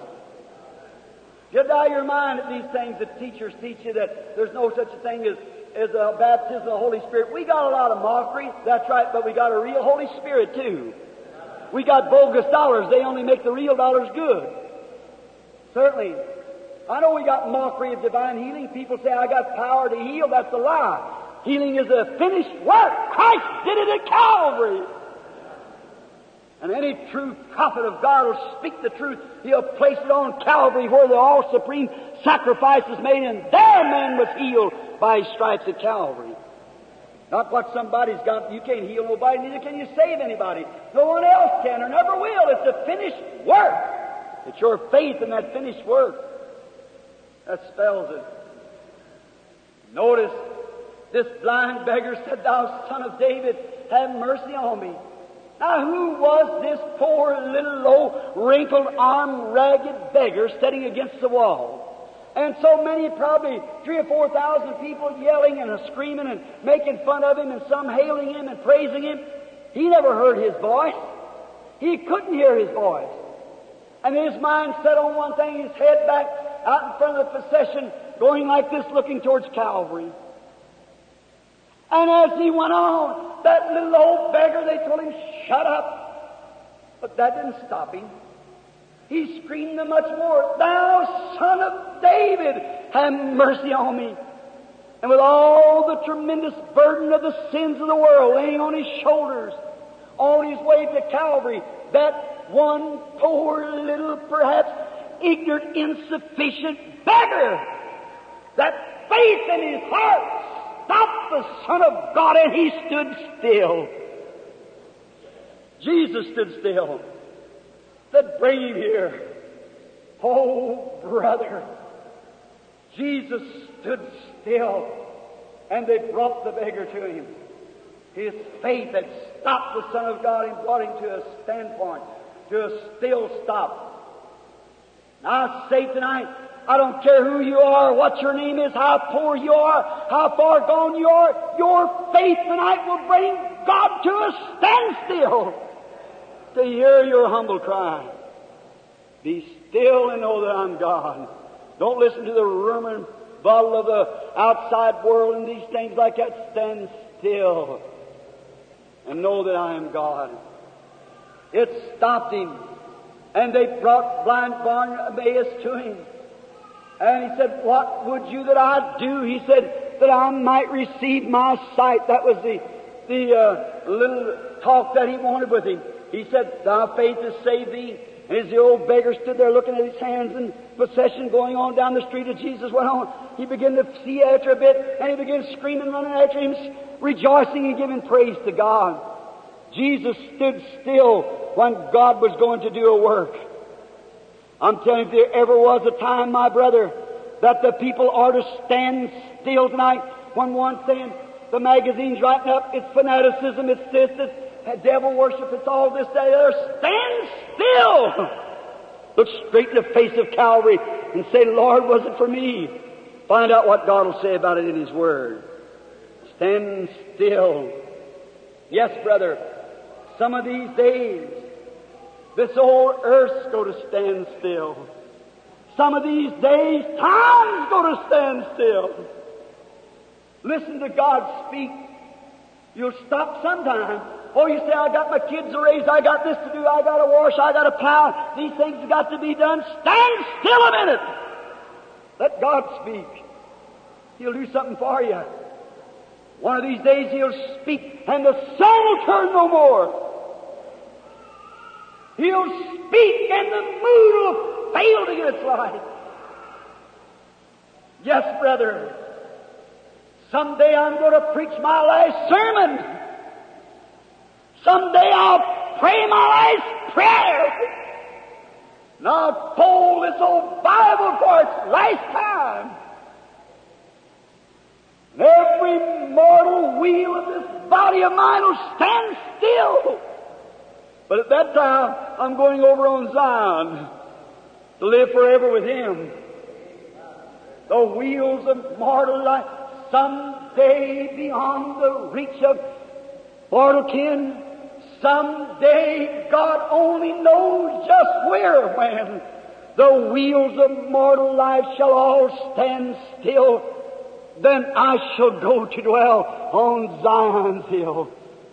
You doubt your mind at these things that teachers teach you, that there's no such a thing as is a baptism of the Holy Spirit. We got a lot of mockery, that's right, but we got a real Holy Spirit too. We got bogus dollars. They only make the real dollars good. Certainly. I know we got mockery of divine healing. People say, "I got power to heal." That's a lie. Healing is a finished work. Christ did it at Calvary. And any true prophet of God will speak the truth. He'll place it on Calvary where the all-supreme sacrifice is made, and their man was healed by His stripes at Calvary. Not what somebody's got. You can't heal nobody, neither can you save anybody. No one else can or never will. It's a finished work. It's your faith in that finished work that spells it. Notice, this blind beggar said, "Thou Son of David, have mercy on me." Now, who was this poor little low, wrinkled-armed, ragged beggar sitting against the wall? And so many, probably three or four thousand people yelling and screaming and making fun of Him, and some hailing Him and praising Him. He never heard His voice. He couldn't hear His voice. And his mind set on one thing, his head back out in front of the procession, going like this, looking towards Calvary. And as he went on, that little old beggar, they told him, "Shut up." But that didn't stop him. He screamed much more, "Thou Son of David, have mercy on me." And with all the tremendous burden of the sins of the world laying on his shoulders, on his way to Calvary, that one poor little, perhaps ignorant, insufficient beggar, that faith in his heart stopped the Son of God, and He stood still. Jesus stood still. Said, "Bring him here." Oh, brother, Jesus stood still, and they brought the beggar to Him. His faith had stopped the Son of God and brought him to a standpoint, to a still stop. Now I say tonight, I don't care who you are, what your name is, how poor you are, how far gone you are, your faith tonight will bring God to a standstill to hear your humble cry. Be still and know that I'm God. Don't listen to the rumor and bottle of the outside world and these things like that. Stand still and know that I am God. It stopped him. And they brought blind Bartimaeus to him. And he said, "What would you that I do?" He said, "That I might receive my sight." That was the, the uh, little talk that he wanted with him. He said, "Thy faith has saved thee." And as the old beggar stood there looking at his hands and procession going on down the street as Jesus went on, he began to see after a bit, and he began screaming, running after him, rejoicing and giving praise to God. Jesus stood still when God was going to do a work. I'm telling you, if there ever was a time, my brother, that the people are to stand still tonight, when one's saying, the magazine's writing up, it's fanaticism, it's this, it's devil worship, it's all this, that, other. Stand still Look straight in the face of Calvary and say, Lord, was it for me? Find out what God will say about it in His Word. Stand still. Yes, brother, some of these days, this old earth's going to stand still. Some of these days, time's going to stand still. Listen to God speak. You'll stop sometime. Oh, you say, I got my kids to raise, I got this to do, I got to wash, I got to plow. These things have got to be done. Stand still a minute. Let God speak. He'll do something for you. One of these days He'll speak and the sun will turn no more. He'll speak and the moon will fail to get its light. Yes, brother. Someday I'm going to preach my last sermon. Someday I'll pray my last prayer. And I'll fold this old Bible for its last time. And every mortal wheel of this body of mine will stand still. But at that time, I'm going over on Zion to live forever with Him. The wheels of mortal life, someday beyond the reach of mortal kin, someday God only knows just where, when the wheels of mortal life shall all stand still, then I shall go to dwell on Zion's hill.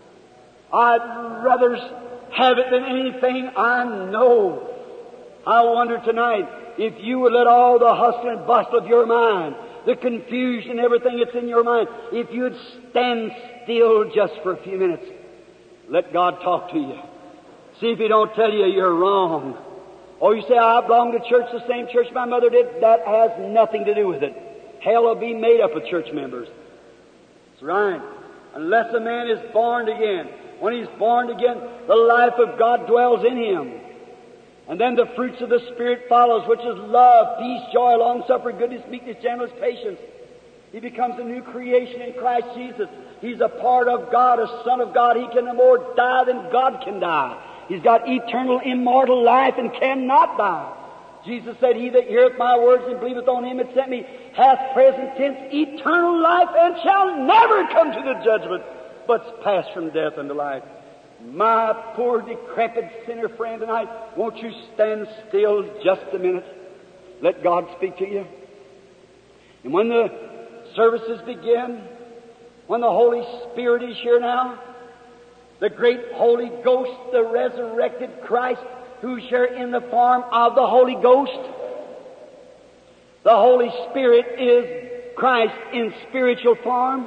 I'd rather have it than anything I know. I wonder tonight if you would let all the hustle and bustle of your mind, the confusion, everything that's in your mind, if you'd stand still just for a few minutes. Let God talk to you. See if He don't tell you you're wrong. Or you say, I belong to church, the same church my mother did. That has nothing to do with it. Hell will be made up of church members. That's right. Unless a man is born again. When he's born again, the life of God dwells in him. And then the fruits of the Spirit follows, which is love, peace, joy, long-suffering, goodness, meekness, gentleness, patience. He becomes a new creation in Christ Jesus. He's a part of God, a son of God. He can no more die than God can die. He's got eternal, immortal life and cannot die. Jesus said, He that heareth my words and believeth on Him that sent me hath present tense eternal life and shall never come to the judgment, but pass from death unto life. My poor decrepit sinner friend tonight, won't you stand still just a minute? Let God speak to you. And when the services begin, when the Holy Spirit is here now, the great Holy Ghost, the resurrected Christ, who's here in the form of the Holy Ghost. The Holy Spirit is Christ in spiritual form.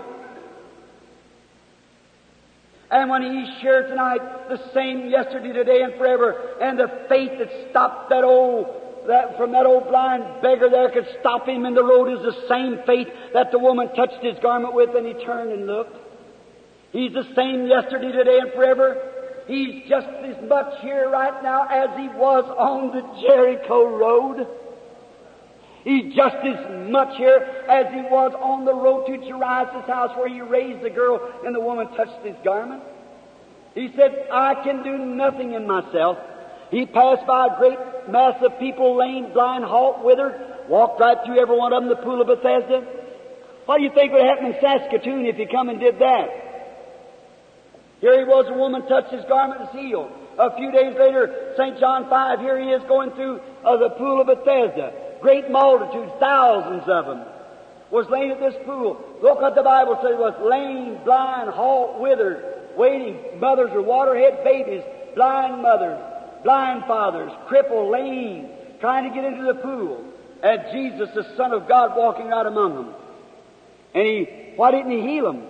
And when He's here tonight, the same yesterday, today, and forever, and the faith that stopped that old, that from that old blind beggar there could stop him in the road is the same faith that the woman touched His garment with, and he turned and looked. He's the same yesterday, today, and forever. He's just as much here right now as He was on the Jericho road. He's just as much here as He was on the road to Jairus' house where He raised the girl and the woman touched His garment. He said, I can do nothing in myself. He passed by a great mass of people, lame, blind, halt, withered, walked right through every one of them, the pool of Bethesda. What do you think would happen in Saskatoon if He come and did that? Here he was, a woman touched His garment and was healed. A few days later, Saint John five, here he is going through uh, the pool of Bethesda. Great multitudes, thousands of them, was laying at this pool. Look what the Bible says, was lame, blind, halt, withered, waiting. Mothers with water-head babies, blind mothers, blind fathers, crippled, lame, trying to get into the pool. And Jesus, the Son of God, walking right among them. And He, why didn't He heal them?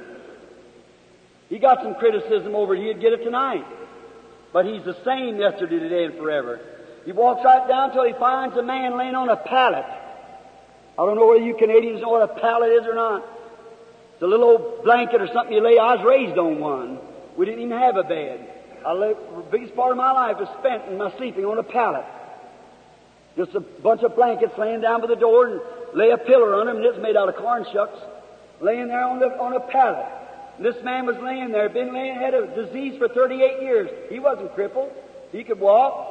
He got some criticism over it. He'd get it tonight. But He's the same yesterday, today, and forever. He walks right down till He finds a man laying on a pallet. I don't know whether you Canadians know what a pallet is or not. It's a little old blanket or something you lay. I was raised on one. We didn't even have a bed. I lived, the biggest part of my life was spent in my sleeping on a pallet. Just a bunch of blankets laying down by the door and lay a pillar on them, and it's made out of corn shucks, laying there on, the, on a pallet. This man was laying there, been laying, had a disease for thirty-eight years. He wasn't crippled. He could walk.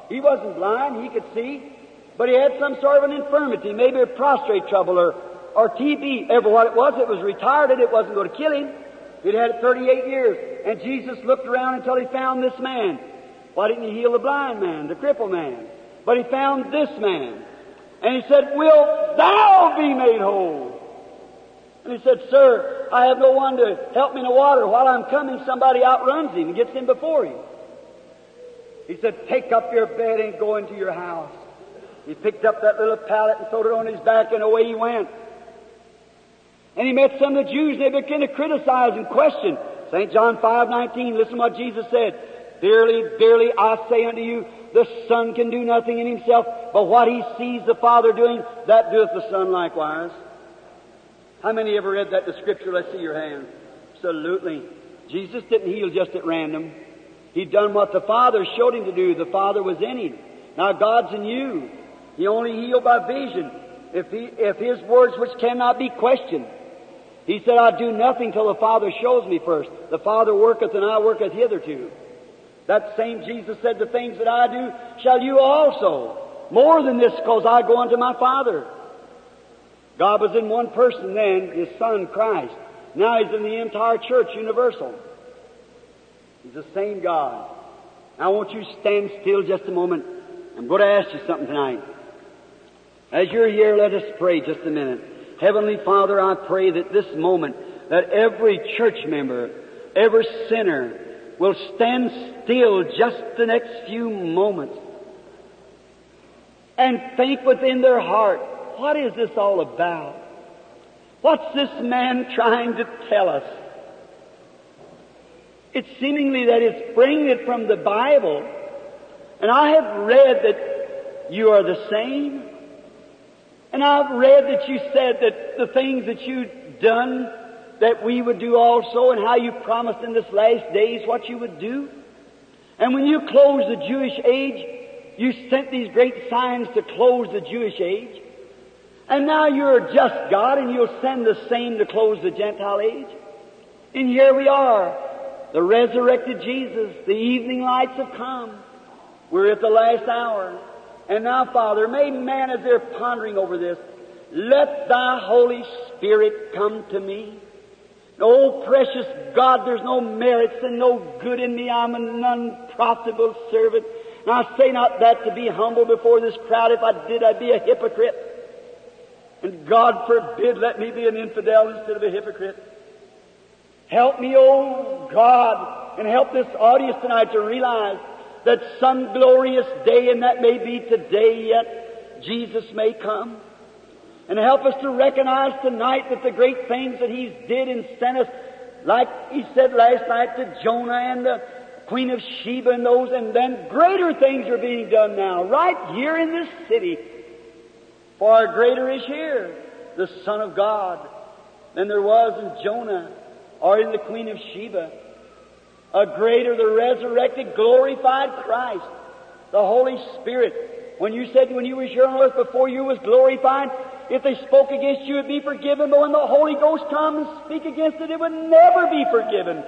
He wasn't blind. He could see. But he had some sort of an infirmity, maybe a prostrate trouble or, or T B. Ever what it was, it was retarded. It wasn't going to kill him. He'd had it thirty-eight years. And Jesus looked around until he found this man. Why didn't he heal the blind man, the crippled man? But he found this man. And he said, "Wilt thou be made whole?" And he said, "Sir, I have no one to help me in the water. While I'm coming, somebody outruns him and gets him before him." He said, "Take up your bed and go into your house." He picked up that little pallet and throwed it on his back, and away he went. And he met some of the Jews, and they began to criticize and question. Saint John five nineteen, listen to what Jesus said. "Verily, verily, I say unto you, the Son can do nothing in himself, but what he sees the Father doing, that doeth the Son likewise." How many ever read that in the Scripture? Let's see your hands. Absolutely. Jesus didn't heal just at random. He'd done what the Father showed him to do. The Father was in him. Now God's in you. He only healed by vision. If he, if His words which cannot be questioned. He said, "I do nothing till the Father shows me first. The Father worketh and I worketh hitherto." That same Jesus said, "The things that I do shall you also. More than this, because I go unto my Father." God was in one person then, His Son, Christ. Now He's in the entire church, universal. He's the same God. Now I want you to stand still just a moment. I'm going to ask you something tonight. As you're here, let us pray just a minute. Heavenly Father, I pray that this moment, that every church member, every sinner, will stand still just the next few moments and think within their heart, what is this all about? What's this man trying to tell us? It's seemingly that it's bringing it from the Bible. And I have read that you are the same. And I've read that you said that the things that you've done, that we would do also, and how you promised in this last days what you would do. And when you closed the Jewish age, you sent these great signs to close the Jewish age. And now you're a just God, and you'll send the same to close the Gentile age. And here we are, the resurrected Jesus. The evening lights have come. We're at the last hour. And now, Father, may man, as they're pondering over this, let Thy Holy Spirit come to me. Oh, precious God, there's no merits and no good in me. I'm an unprofitable servant. And I say not that to be humble before this crowd. If I did, I'd be a hypocrite. And God forbid, let me be an infidel instead of a hypocrite. Help me, oh God, and help this audience tonight to realize that some glorious day, and that may be today yet, Jesus may come. And help us to recognize tonight that the great things that He's did and sent us, like He said last night to Jonah and the Queen of Sheba and those, and then greater things are being done now, right here in this city. For our greater is here, the Son of God, than there was in Jonah or in the Queen of Sheba. A greater, the resurrected, glorified Christ, the Holy Spirit. When you said when you was here on earth before you was glorified, if they spoke against you, it would be forgiven. But when the Holy Ghost comes and speak against it, it would never be forgiven.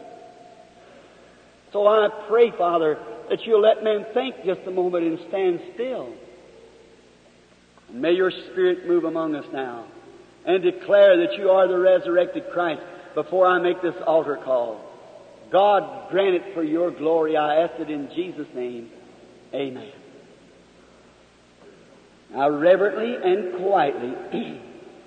So I pray, Father, that you'll let men think just a moment and stand still. And may your Spirit move among us now and declare that you are the resurrected Christ before I make this altar call. God grant it for your glory. I ask it in Jesus' name. Amen. Now, reverently and quietly,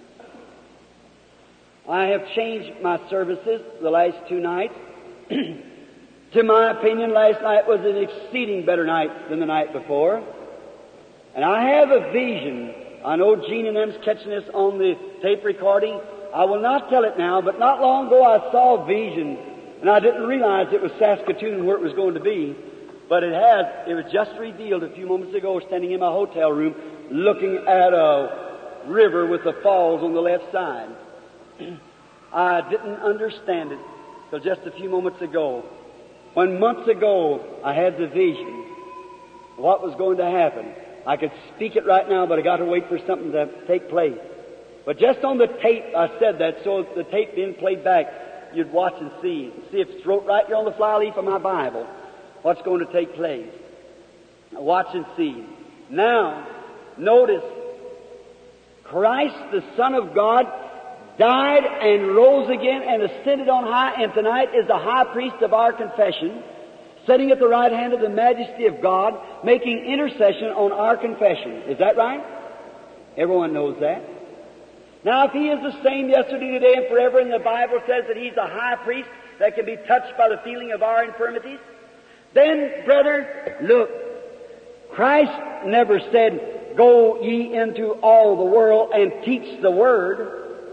I have changed my services the last two nights. To my opinion, last night was an exceeding better night than the night before. And I have a vision. I know Gene and them's catching this on the tape recording. I will not tell it now, but not long ago I saw a vision, and I didn't realize it was Saskatoon where it was going to be. But it has. It was just revealed a few moments ago, standing in my hotel room, looking at a river with the falls on the left side. I didn't understand it till just a few moments ago. When months ago I had the vision of what was going to happen. I could speak it right now, but I got to wait for something to take place. But just on the tape I said that, so the tape being played back, you'd watch and see. See if it's wrote right here on the fly leaf of my Bible what's going to take place. Watch and see. Now, notice, Christ, the Son of God, died and rose again and ascended on high, and tonight is the high priest of our confession, sitting at the right hand of the majesty of God, making intercession on our confession. Is that right? Everyone knows that. Now, if He is the same yesterday, today, and forever, and the Bible says that He's a high priest that can be touched by the feeling of our infirmities, then, brother, look, Christ never said, "Go ye into all the world and teach the Word."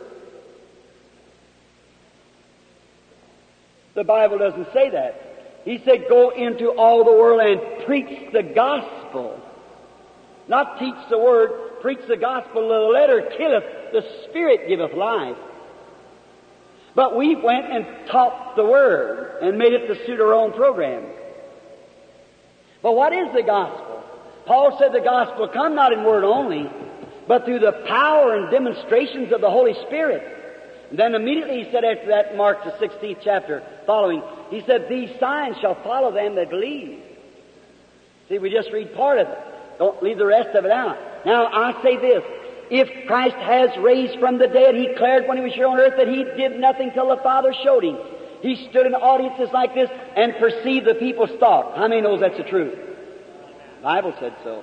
The Bible doesn't say that. He said, "Go into all the world and preach the gospel." Not teach the Word, preach the gospel. The letter killeth, the Spirit giveth life. But we went and taught the Word and made it to suit our own program. But what is the gospel? Paul said the gospel come not in word only, but through the power and demonstrations of the Holy Spirit. And then immediately he said after that, Mark the sixteenth chapter following, he said, "These signs shall follow them that believe." See, we just read part of it. Don't leave the rest of it out. Now, I say this. If Christ has raised from the dead, He declared when He was here on earth that He did nothing till the Father showed Him. He stood in audiences like this and perceived the people's thought. How many knows that's the truth? The Bible said so.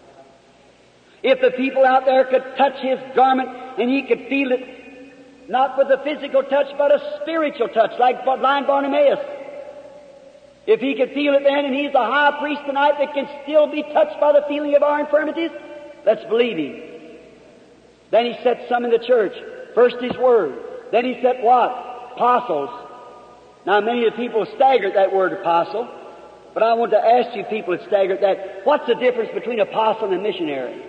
If the people out there could touch His garment and He could feel it, not with a physical touch, but a spiritual touch, like blind Bartimaeus. If He could feel it then, and He's the high priest tonight that can still be touched by the feeling of our infirmities, let's believe Him. Then He set some in the church. First His Word. Then He set what? Apostles. Now many of the people stagger at that word apostle, but I want to ask you people that stagger at that, what's the difference between apostle and missionary?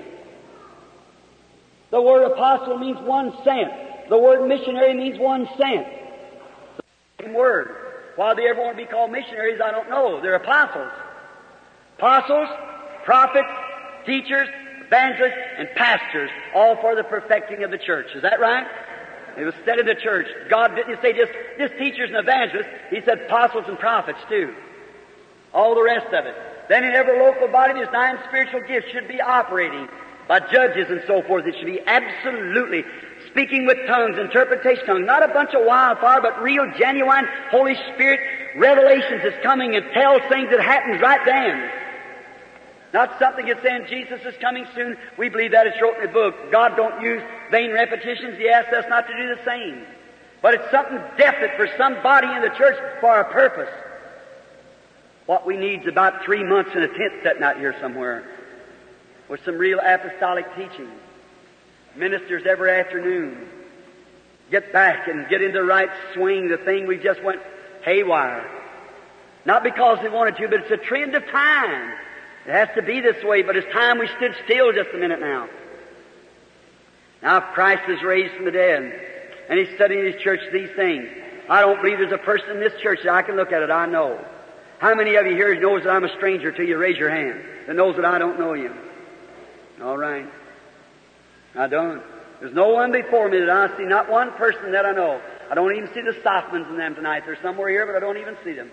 The word apostle means one sent. The word missionary means one sent. The same word. Why they ever want to be called missionaries, I don't know. They're apostles. Apostles, prophets, teachers, evangelists, and pastors, all for the perfecting of the church. Is that right? It was said in the church. God didn't say just, just teachers and evangelists. He said apostles and prophets too. All the rest of it. Then in every local body, these nine spiritual gifts should be operating by judges and so forth. It should be absolutely speaking with tongues, interpretation tongues, not a bunch of wildfire, but real, genuine Holy Spirit revelations that's coming and tells things that happens right then. Not something that's saying Jesus is coming soon. We believe that it's written in the book. God don't use vain repetitions. He asks us not to do the same. But it's something definite for somebody in the church for a purpose. What we need is about three months in a tent sitting out here somewhere with some real apostolic teaching. Ministers every afternoon. Get back and get into the right swing. The thing we just went haywire. Not because we wanted to, but it's a trend of time. It has to be this way, but it's time we stood still just a minute now. Now if Christ is raised from the dead, and He's studying in His church these things, I don't believe there's a person in this church that I can look at it, I know. How many of you here knows that I'm a stranger to you? Raise your hand. That knows that I don't know you. All right. I don't. There's no one before me that I see, not one person that I know. I don't even see the Stockmans in them tonight. They're somewhere here, but I don't even see them.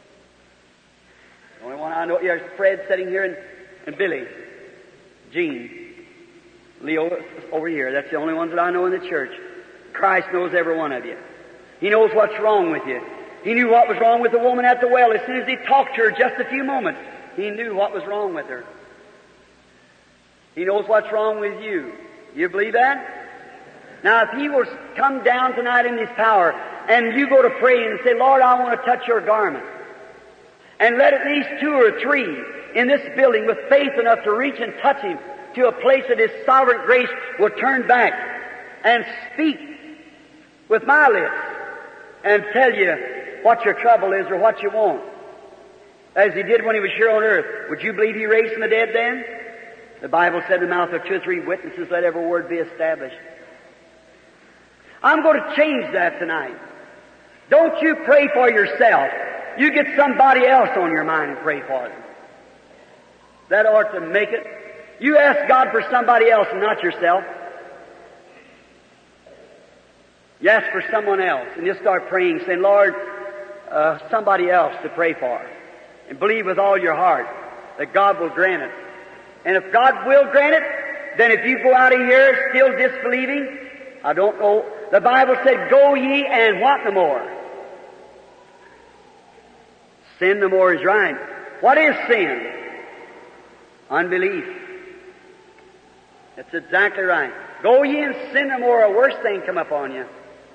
The only one I know here is Fred sitting here and, and Billy, Gene, Leo over here. That's the only ones that I know in the church. Christ knows every one of you. He knows what's wrong with you. He knew what was wrong with the woman at the well. As soon as He talked to her just a few moments, He knew what was wrong with her. He knows what's wrong with you. You believe that? Now, if He will come down tonight in His power, and you go to pray and say, "Lord, I want to touch Your garment," and let at least two or three in this building with faith enough to reach and touch Him to a place that His sovereign grace will turn back and speak with my lips and tell you what your trouble is or what you want, as He did when He was here on earth. Would you believe He raised from the dead then? The Bible said in the mouth of two or three witnesses, let every word be established. I'm going to change that tonight. Don't you pray for yourself. You get somebody else on your mind and pray for them. That ought to make it. You ask God for somebody else and not yourself. You ask for someone else and you start praying, saying, "Lord, uh, somebody else to pray for." And believe with all your heart. that God will grant it. And if God will grant it, then if you go out of here still disbelieving, I don't know. The Bible said, go ye and what no more? Sin no more is right. What is sin? Unbelief. That's exactly right. Go ye and sin no more, a worse thing come upon you.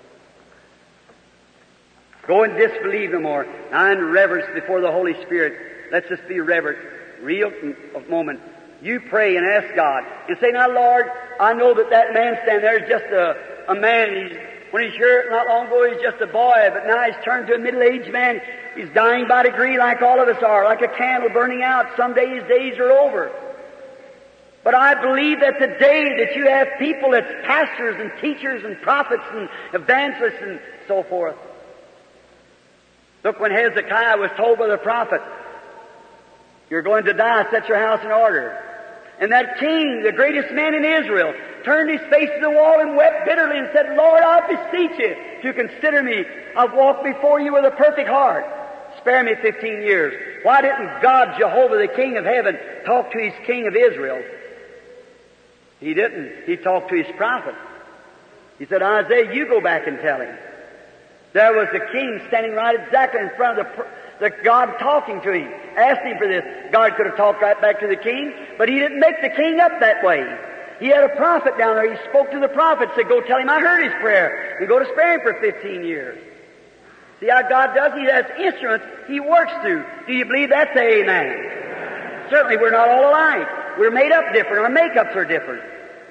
Go and disbelieve no more. Now in reverence before the Holy Spirit, let's just be reverent. Real moment. You pray and ask God and say, now Lord, I know that that man standing there is just a, a man. He's, when he's here not long ago, he's just a boy, but now he's turned to a middle-aged man. He's dying by degree like all of us are, like a candle burning out. Someday his days are over. But I believe that today that you have people that's pastors and teachers and prophets and evangelists and so forth. Look, when Hezekiah was told by the prophet, you're going to die, set your house in order. And that king, the greatest man in Israel, turned his face to the wall and wept bitterly and said, Lord, I beseech you to consider me. I've walked before you with a perfect heart. Spare me fifteen years. Why didn't God, Jehovah, the King of heaven, talk to his king of Israel? He didn't. He talked to his prophet. He said, Isaiah, you go back and tell him. There was the king standing right exactly in front of the, the God talking to him, asked him for this. God could have talked right back to the king, but he didn't make the king up that way. He had a prophet down there. He spoke to the prophet, said, go tell him I heard his prayer, and go to spare him for fifteen years. See how God does? He has instruments He works through. Do you believe that's amen? Certainly we're not all alike. We're made up different. Our makeups are different.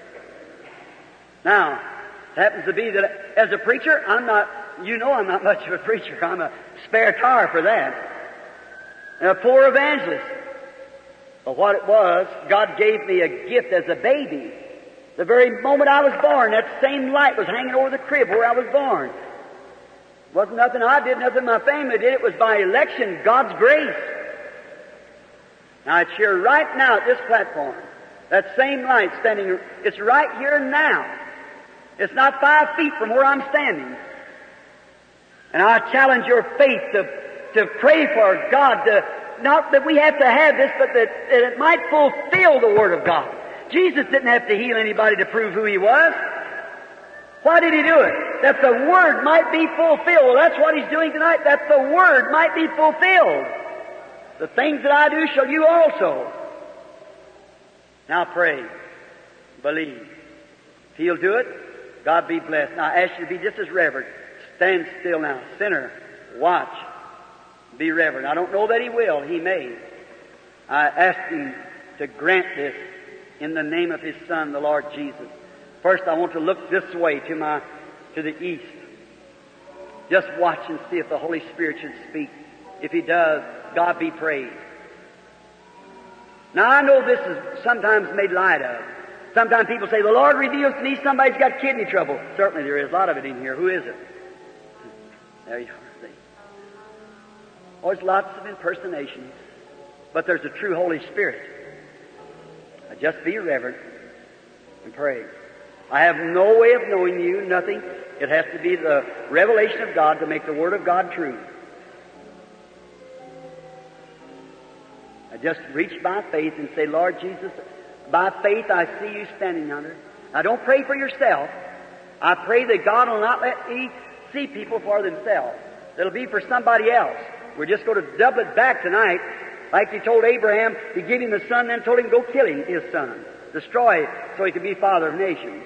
Now, it happens to be that as a preacher, I'm not, you know I'm not much of a preacher. I'm a spare tire for that. And a poor evangelist. But what it was, God gave me a gift as a baby. The very moment I was born, that same light was hanging over the crib where I was born. It wasn't nothing I did, nothing my family did. It was by election, God's grace. Now it's here right now at this platform. That same light standing, it's right here now. It's not five feet from where I'm standing. And I challenge your faith to, to pray for God to, not that we have to have this, but that, that it might fulfill the Word of God. Jesus didn't have to heal anybody to prove who He was. Why did He do it? That the Word might be fulfilled. Well, that's what He's doing tonight, that the Word might be fulfilled. The things that I do shall you also. Now pray. Believe. If He'll do it, God be blessed. Now I ask you to be just as reverent. Stand still now. Sinner, watch. Be reverent. I don't know that He will. He may. I ask Him to grant this in the name of His Son, the Lord Jesus. First, I want to look this way to my, to the east. Just watch and see if the Holy Spirit should speak. If He does, God be praised. Now I know this is sometimes made light of. Sometimes people say, the Lord reveals to me somebody's got kidney trouble. Certainly there is a lot of it in here. Who is it? There you are. See? Oh, there's lots of impersonations. But there's a true Holy Spirit. Now just be reverent and pray. I have no way of knowing you, nothing. It has to be the revelation of God to make the Word of God true. I just reach by faith and say, Lord Jesus, by faith I see you standing yonder. Now don't pray for yourself. I pray that God will not let me see people for themselves. It'll be for somebody else. We're just going to double it back tonight. Like He told Abraham, He gave him the son, then told him go kill him, his son. Destroy it so he could be father of nations.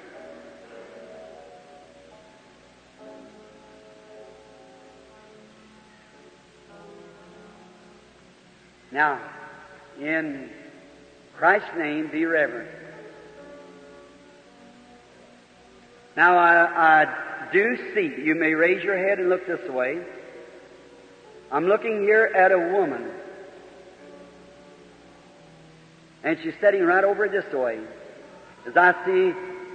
Now, in Christ's name, be reverent. Now, I, I do see, you may raise your head and look this way. I'm looking here at a woman. And she's sitting right over this way. As I see,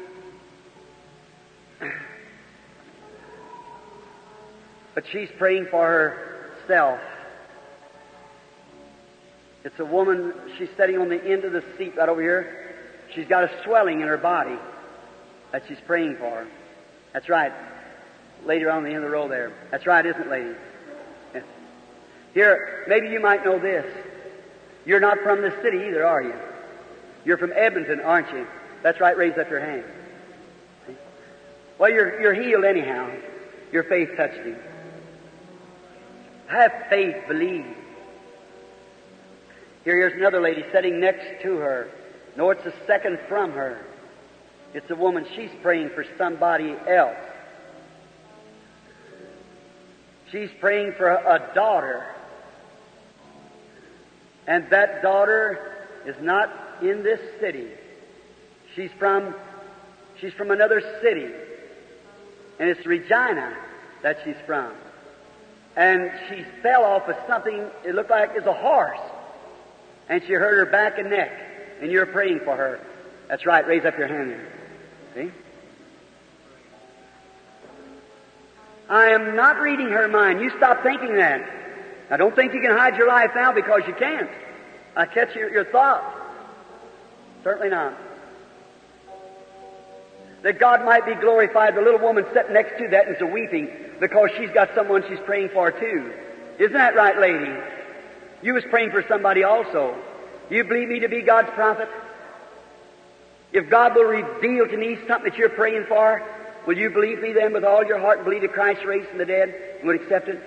but she's praying for herself. It's a woman, she's sitting on the end of the seat right over here. She's got a swelling in her body that she's praying for. That's right. Lady on the end of the row there. That's right, isn't it, lady? Yes. Here, maybe you might know this. You're not from this city either, are you? You're from Edmonton, aren't you? That's right, raise up your hand. Well, you're, you're healed anyhow. Your faith touched him. Have faith, believe. Here, here's another lady sitting next to her. No, it's a second from her. It's a woman. She's praying for somebody else. She's praying for a, a daughter. And that daughter is not in this city. She's from, she's from another city. And it's Regina that she's from. And she fell off of something, it looked like it was a horse. And she hurt her back and neck. And you're praying for her. That's right, raise up your hand there. See? I am not reading her mind. You stop thinking that. I don't think you can hide your life now because you can't. I catch your, your thought. Certainly not. That God might be glorified. The little woman sitting next to that and is weeping because she's got someone she's praying for too. Isn't that right, lady? You was praying for somebody also. You believe me to be God's prophet? If God will reveal to me something that you're praying for, will you believe me then with all your heart and believe that Christ raised from the dead and would accept it?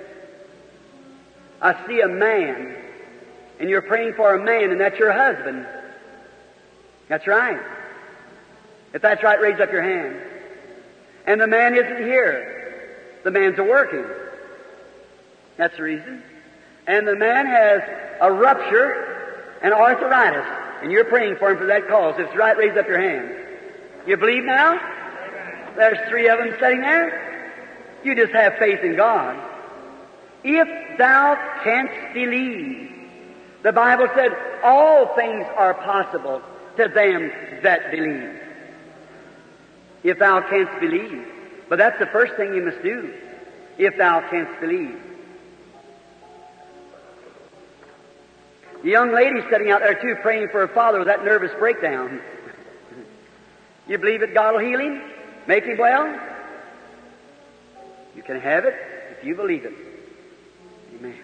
I see a man, and you're praying for a man, and that's your husband. That's right. If that's right, raise up your hand. And the man isn't here. The man's a working. That's the reason. And the man has a rupture and arthritis, and you're praying for him for that cause. If it's right, raise up your hand. You believe now? There's three of them sitting there. You just have faith in God. If thou canst believe, the Bible said, all things are possible to them that believe. If thou canst believe. But that's the first thing you must do. If thou canst believe. The young lady sitting out there too, praying for her father with that nervous breakdown. You believe that God will heal him? Make him well? You can have it if you believe it. Amen.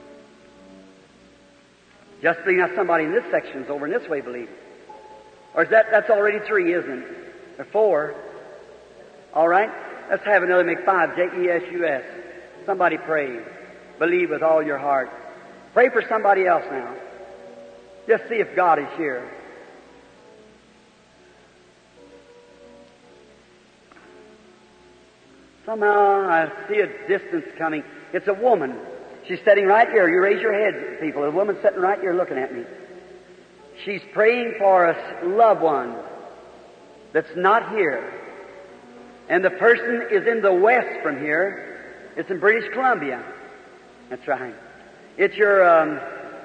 Just believe now somebody in this section's over in this way believe it. Or is that, that's already three, isn't it? Or four. All right? Let's have another, make five, J E S U S. Somebody pray. Believe with all your heart. Pray for somebody else now. Just see if God is here. Somehow I see a distance coming. It's a woman. She's sitting right here. You raise your heads, people. A woman sitting right here looking at me. She's praying for a loved one that's not here. And the person is in the west from here. It's in British Columbia. That's right. It's your, um,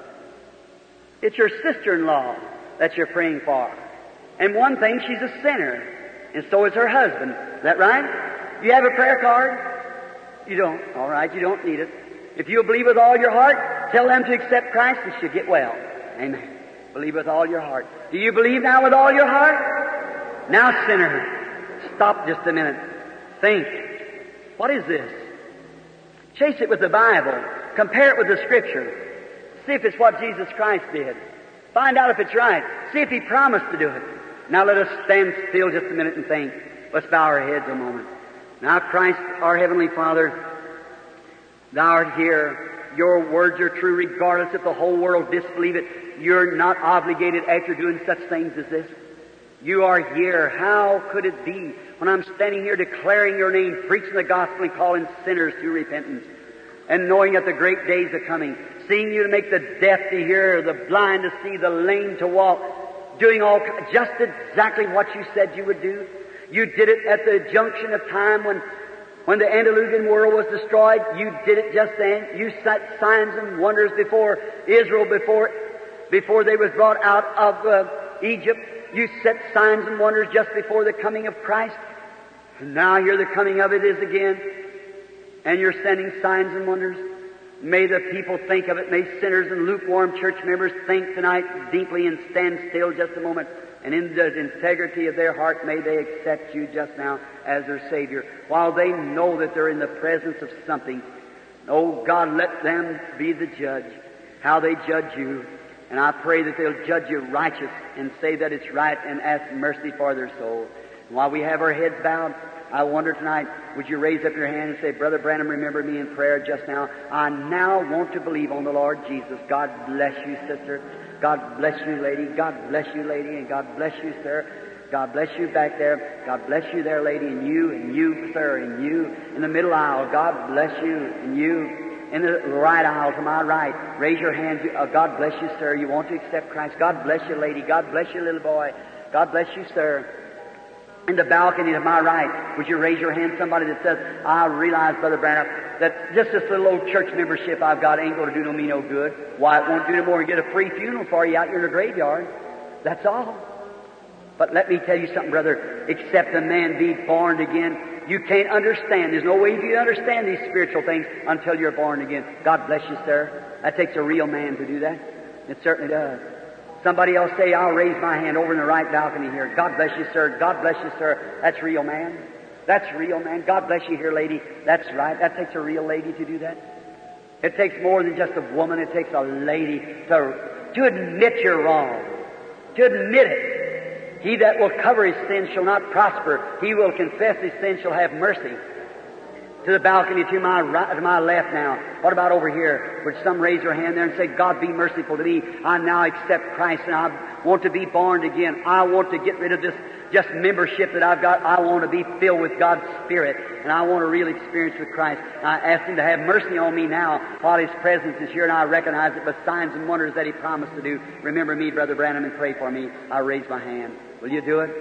it's your sister-in-law that you're praying for. And one thing, she's a sinner. And so is her husband. Is that right? You have a prayer card? You don't. All right, you don't need it. If you'll believe with all your heart, tell them to accept Christ and she'll get well. Amen. Believe with all your heart. Do you believe now with all your heart? Now, sinner, stop just a minute. Think. What is this? Chase it with the Bible. Compare it with the Scripture. See if it's what Jesus Christ did. Find out if it's right. See if He promised to do it. Now let us stand still just a minute and think. Let's bow our heads a moment. Now, Christ, our Heavenly Father, Thou art here. Your words are true regardless if the whole world disbelieve it. You're not obligated after doing such things as this. You are here. How could it be when I'm standing here declaring your name, preaching the gospel and calling sinners to repentance, and knowing that the great days are coming, seeing you to make the deaf to hear, the blind to see, the lame to walk, doing all, just exactly what you said you would do. You did it at the junction of time when When the antediluvian world was destroyed. You did it just then. You set signs and wonders before Israel, before before they was brought out of uh, Egypt. You set signs and wonders just before the coming of Christ. And now here the coming of it is again. And you're sending signs and wonders. May the people think of it. May sinners and lukewarm church members think tonight deeply and stand still just a moment. And in the integrity of their heart, may they accept you just now as their Savior, while they know that they're in the presence of something. Oh, God, let them be the judge, how they judge you. And I pray that they'll judge you righteous and say that it's right and ask mercy for their soul. And while we have our heads bowed, I wonder tonight, would you raise up your hand and say, Brother Branham, remember me in prayer just now. I now want to believe on the Lord Jesus. God bless you, sister. God bless you, lady. God bless you, lady. And God bless you, sir. God bless you back there. God bless you there, lady. And you, and you, sir, and you in the middle aisle. God bless you, and you in the right aisle to my right. Raise your hand. Uh, God bless you, sir. You want to accept Christ. God bless you, lady. God bless you, little boy. God bless you, sir. In the balcony to my right, would you raise your hand? Somebody that says, I realize, Brother Branham, that just this little old church membership I've got ain't going to do me no good. Why, it won't do no more than get a free funeral for you out here in the graveyard. That's all. But let me tell you something, brother. Except a man be born again, you can't understand. There's no way you can understand these spiritual things until you're born again. God bless you, sir. That takes a real man to do that. It certainly does. Somebody else say, I'll raise my hand over in the right balcony here. God bless you, sir. God bless you, sir. That's real, man. That's real, man. God bless you here, lady. That's right. That takes a real lady to do that. It takes more than just a woman. It takes a lady to, to admit you're wrong. To admit it. He that will cover his sin shall not prosper. He will confess his sin shall have mercy. To the balcony to my right, to my left now. What about over here? Would some raise their hand there and say, God be merciful to me. I now accept Christ and I want to be born again. I want to get rid of this just membership that I've got. I want to be filled with God's Spirit and I want a real experience with Christ. I ask Him to have mercy on me now while His presence is here and I recognize it by signs and wonders that He promised to do. Remember me, Brother Branham, and pray for me. I raise my hand. Will you do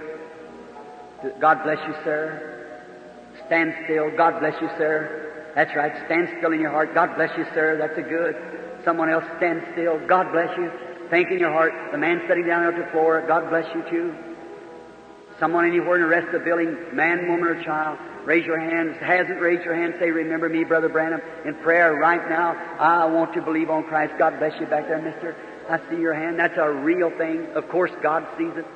it? God bless you, sir. Stand still. God bless you, sir. That's right. Stand still in your heart. God bless you, sir. That's a good. Someone else stand still. God bless you. Think in your heart. The man sitting down on the floor. God bless you, too. Someone anywhere in the rest of the building, man, woman, or child, raise your hands. Hasn't raised your hand, say, remember me, Brother Branham, in prayer right now. I want to believe on Christ. God bless you back there, mister. I see your hand. That's a real thing. Of course, God sees it.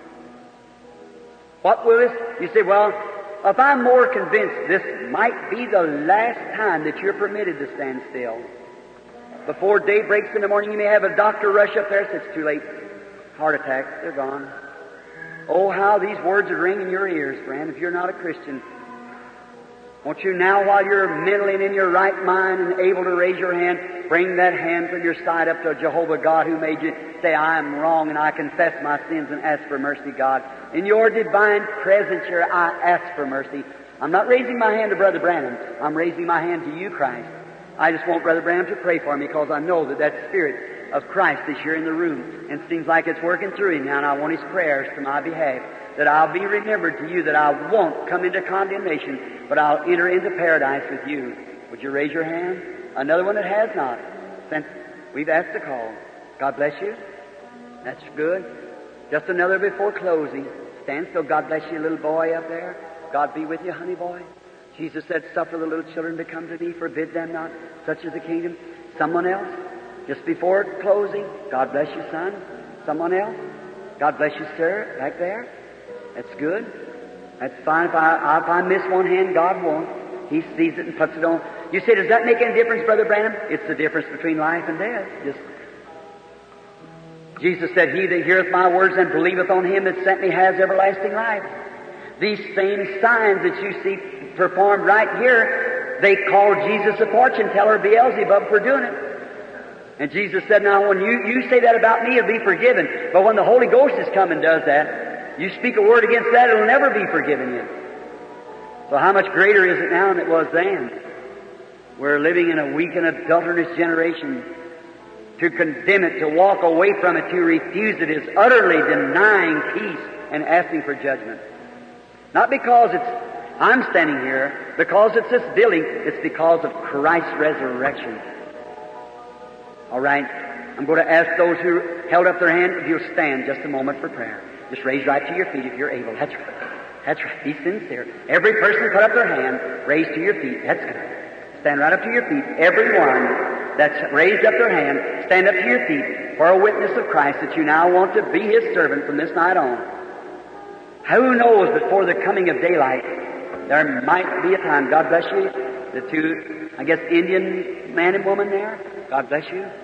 What will this? You say, well, if I'm more convinced this might be the last time that you're permitted to stand still. Before day breaks in the morning, you may have a doctor rush up there and say, it's too late. Heart attack, they're gone. Oh, how these words would ring in your ears, friend, if you're not a Christian. Won't you now, while you're mentally and in your right mind and able to raise your hand, bring that hand from your side up to Jehovah God who made you. Say, I am wrong and I confess my sins and ask for mercy, God. In your divine presence here, I ask for mercy. I'm not raising my hand to Brother Branham. I'm raising my hand to you, Christ. I just want Brother Branham to pray for me because I know that that Spirit of Christ is here in the room and seems like it's working through him now, and I want his prayers to my behalf. That I'll be remembered to you, that I won't come into condemnation, but I'll enter into paradise with you. Would you raise your hand? Another one that has not, since we've asked to call. God bless you. That's good. Just another before closing. Stand still. God bless you, little boy up there. God be with you, honey boy. Jesus said, suffer the little children to come to me, forbid them not, such is the kingdom. Someone else, just before closing. God bless you, son. Someone else. God bless you, sir, back there. That's good. That's fine. If I, if I miss one hand, God won't. He sees it and puts it on. You say, does that make any difference, Brother Branham? It's the difference between life and death. Just Jesus said, he that heareth my words and believeth on him that sent me has everlasting life. These same signs that you see performed right here, they called Jesus a fortune teller, Beelzebub, for doing it. And Jesus said, now when you, you say that about me, it'll be forgiven. But when the Holy Ghost has come and does that, you speak a word against that, it'll never be forgiven you. So how much greater is it now than it was then? We're living in a weak and adulterous generation. To condemn it, to walk away from it, to refuse it is utterly denying peace and asking for judgment. Not because it's, I'm standing here, because it's this building, it's because of Christ's resurrection. All right, I'm going to ask those who held up their hand, if you'll stand just a moment for prayer. Just raise right to your feet if you're able. That's right. That's right. Be sincere. Every person put up their hand, raise to your feet. That's good. Stand right up to your feet. Everyone that's raised up their hand, stand up to your feet for a witness of Christ that you now want to be His servant from this night on. Who knows, before the coming of daylight, there might be a time. God bless you. The two, I guess, Indian man and woman there. God bless you.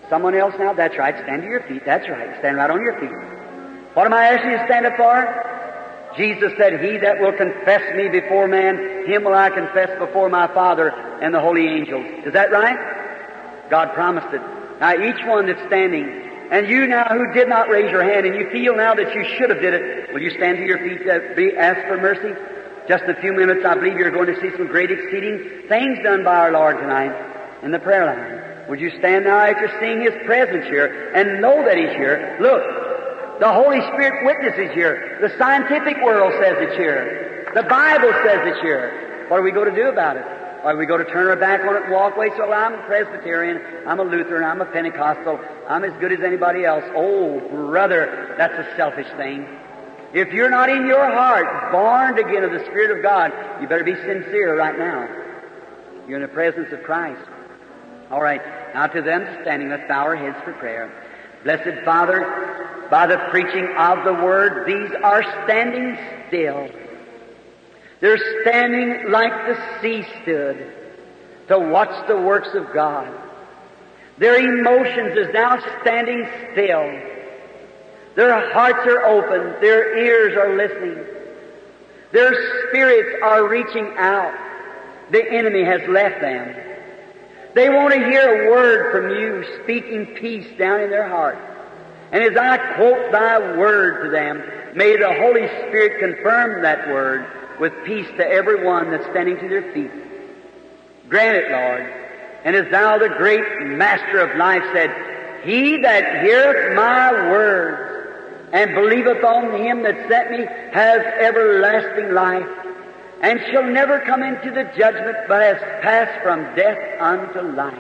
Someone else now? That's right. Stand to your feet. That's right. Stand right on your feet. What am I asking you to stand up for? Jesus said, he that will confess me before man, him will I confess before my Father and the holy angels. Is that right? God promised it. Now each one that's standing, and you now who did not raise your hand, and you feel now that you should have did it, will you stand to your feet to be, ask for mercy? Just in a few minutes, I believe you're going to see some great exceeding things done by our Lord tonight in the prayer line. Would you stand now after seeing His presence here and know that He's here? Look, the Holy Spirit witnesses here. The scientific world says it's here. The Bible says it's here. What are we going to do about it? Are we going to turn our back on it and walk away? So, well, I'm a Presbyterian, I'm a Lutheran, I'm a Pentecostal, I'm as good as anybody else. Oh, brother, that's a selfish thing. If you're not in your heart born again of the Spirit of God, you better be sincere right now. You're in the presence of Christ. All right, now to them standing, let's bow our heads for prayer. Blessed Father, by the preaching of the Word, these are standing still. They're standing like the sea stood to watch the works of God. Their emotions is now standing still. Their hearts are open. Their ears are listening. Their spirits are reaching out. The enemy has left them. They want to hear a word from you, speaking peace down in their heart. And as I quote thy word to them, may the Holy Spirit confirm that word with peace to every one that's standing to their feet. Grant it, Lord. And as thou, the great Master of life, said, he that heareth my words and believeth on him that sent me has everlasting life, and shall never come into the judgment, but has passed from death unto life.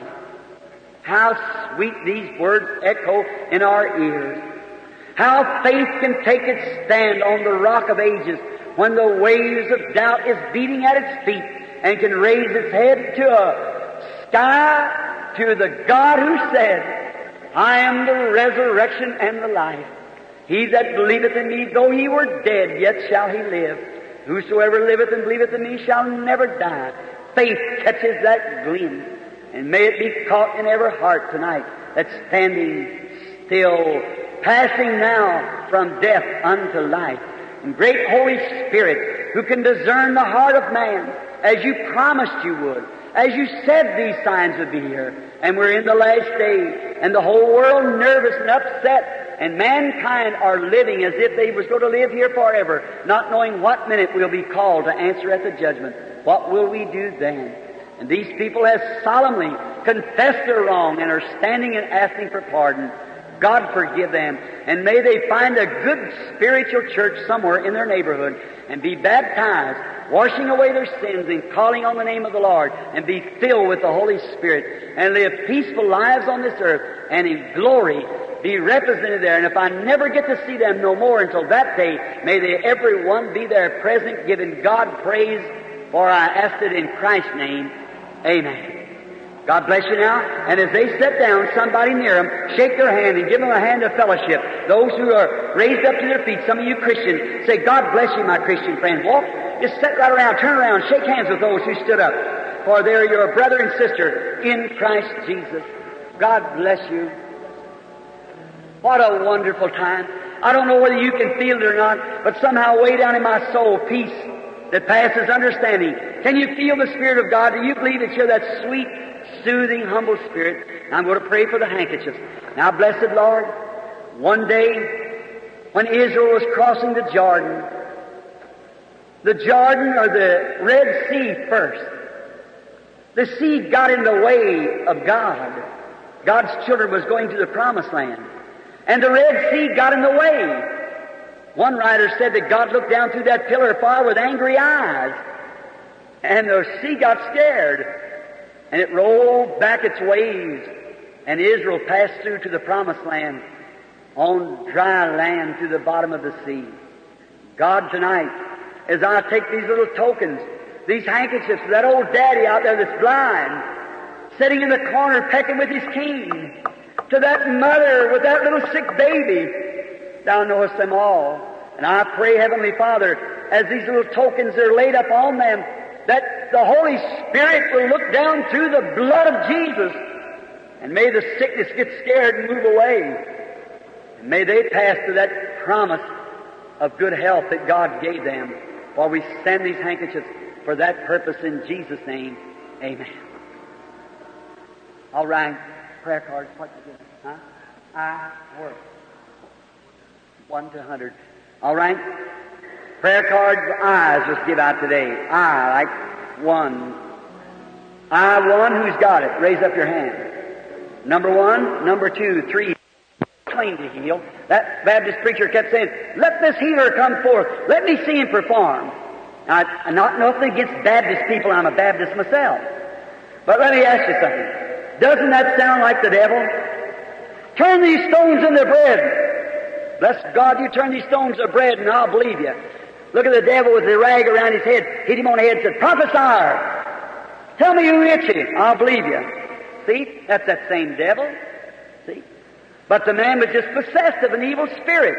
How sweet these words echo in our ears. How faith can take its stand on the rock of ages when the waves of doubt is beating at its feet, and can raise its head to a sky, to the God who said, I am the resurrection and the life. He that believeth in me, though he were dead, yet shall he live. Whosoever liveth and believeth in me shall never die. Faith catches that gleam, and may it be caught in every heart tonight that's standing still, passing now from death unto life. And great Holy Spirit, who can discern the heart of man, as you promised you would, as you said these signs would be here, and we're in the last day, and the whole world nervous and upset, and mankind are living as if they was going to live here forever, not knowing what minute we'll be called to answer at the judgment. What will we do then? And these people have solemnly confessed their wrong and are standing and asking for pardon. God forgive them, and may they find a good spiritual church somewhere in their neighborhood and be baptized, washing away their sins and calling on the name of the Lord, and be filled with the Holy Spirit and live peaceful lives on this earth, and in glory be represented there. And if I never get to see them no more until that day, may they every one be there present, giving God praise, for I ask it in Christ's name. Amen. God bless you now. And as they sit down, somebody near them, shake their hand and give them a hand of fellowship. Those who are raised up to their feet, some of you Christians, say, God bless you, my Christian friend. Walk, just sit right around, turn around, shake hands with those who stood up. For they're your brother and sister in Christ Jesus. God bless you. What a wonderful time. I don't know whether you can feel it or not, but somehow way down in my soul, peace that passes understanding. Can you feel the Spirit of God? Do you believe that you're that sweet, soothing, humble Spirit? I'm going to pray for the handkerchiefs. Now, blessed Lord, one day when Israel was crossing the Jordan, the Jordan or the Red Sea first, the sea got in the way of God. God's children was going to the Promised Land, and the Red Sea got in the way. One writer said that God looked down through that pillar of fire with angry eyes, and the sea got scared, and it rolled back its waves, and Israel passed through to the Promised Land on dry land through the bottom of the sea. God, tonight, as I take these little tokens, these handkerchiefs, that old daddy out there that's blind, sitting in the corner pecking with his cane, to that mother with that little sick baby, Thou knowest them all. And I pray, Heavenly Father, as these little tokens are laid up on them, that the Holy Spirit will look down through the blood of Jesus And may the sickness get scared and move away. And may they pass to that promise of good health that God gave them while we send these handkerchiefs for that purpose in Jesus' name. Amen. All right. Prayer cards. What you doing? Huh? I work. One to a hundred. All right. Prayer cards, I's just give out today. I, like one. I, one, who's got it? Raise up your hand. Number one, number two, three. Claim to heal. That Baptist preacher kept saying, let this healer come forth. Let me see him perform. Now, I'm not nothing against Baptist people. I'm a Baptist myself. But let me ask you something. Doesn't that sound like the devil? Turn these stones into bread. Bless God, you turn these stones into bread and I'll believe you. Look at the devil with the rag around his head, hit him on the head and said, prophesy. Tell me you itchy. I'll believe you. See? That's that same devil. See? But the man was just possessed of an evil spirit.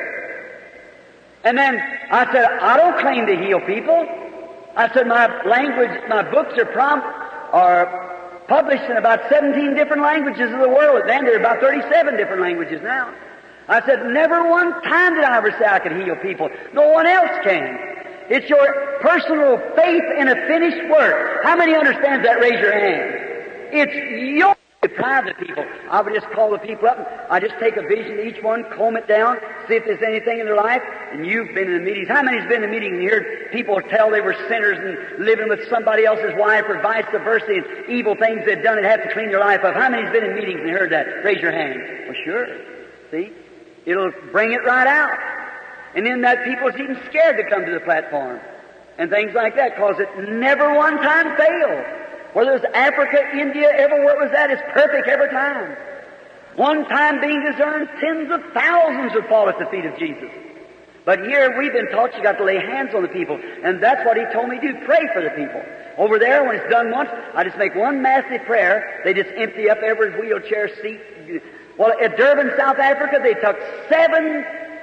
And then I said, I don't claim to heal people. I said, my language, my books are prom- are published in about seventeen different languages of the world. Then there are about thirty-seven different languages now. I said, never one time did I ever say I could heal people. No one else can. It's your personal faith in a finished work. How many understands that? Raise your hand. It's your deprive the people. I would just call the people up and I just take a vision of each one, comb it down, see if there's anything in their life. And you've been in the meetings. How many's been in the meetings and heard people tell they were sinners and living with somebody else's wife or vice versa and evil things they'd done and had to clean their life up? How many's been in meetings and heard that? Raise your hand. Well, sure. See? It'll bring it right out. And then that people's even scared to come to the platform and things like that because it never one time failed. Whether it's Africa, India, everywhere it was at, it's perfect every time. One time being discerned, tens of thousands would fall at the feet of Jesus. But here we've been taught you got to lay hands on the people, and that's what He told me to do, pray for the people. Over there, when it's done once, I just make one massive prayer. They just empty up every wheelchair seat. Well, at Durban, South Africa, they took seven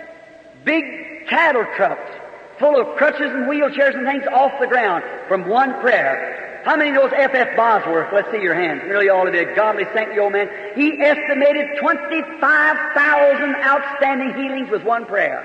big cattle trucks full of crutches and wheelchairs and things off the ground from one prayer. How many knows F F Bosworth? Let's see your hands. Nearly all of you. A godly, saintly old man. He estimated twenty-five thousand outstanding healings with one prayer.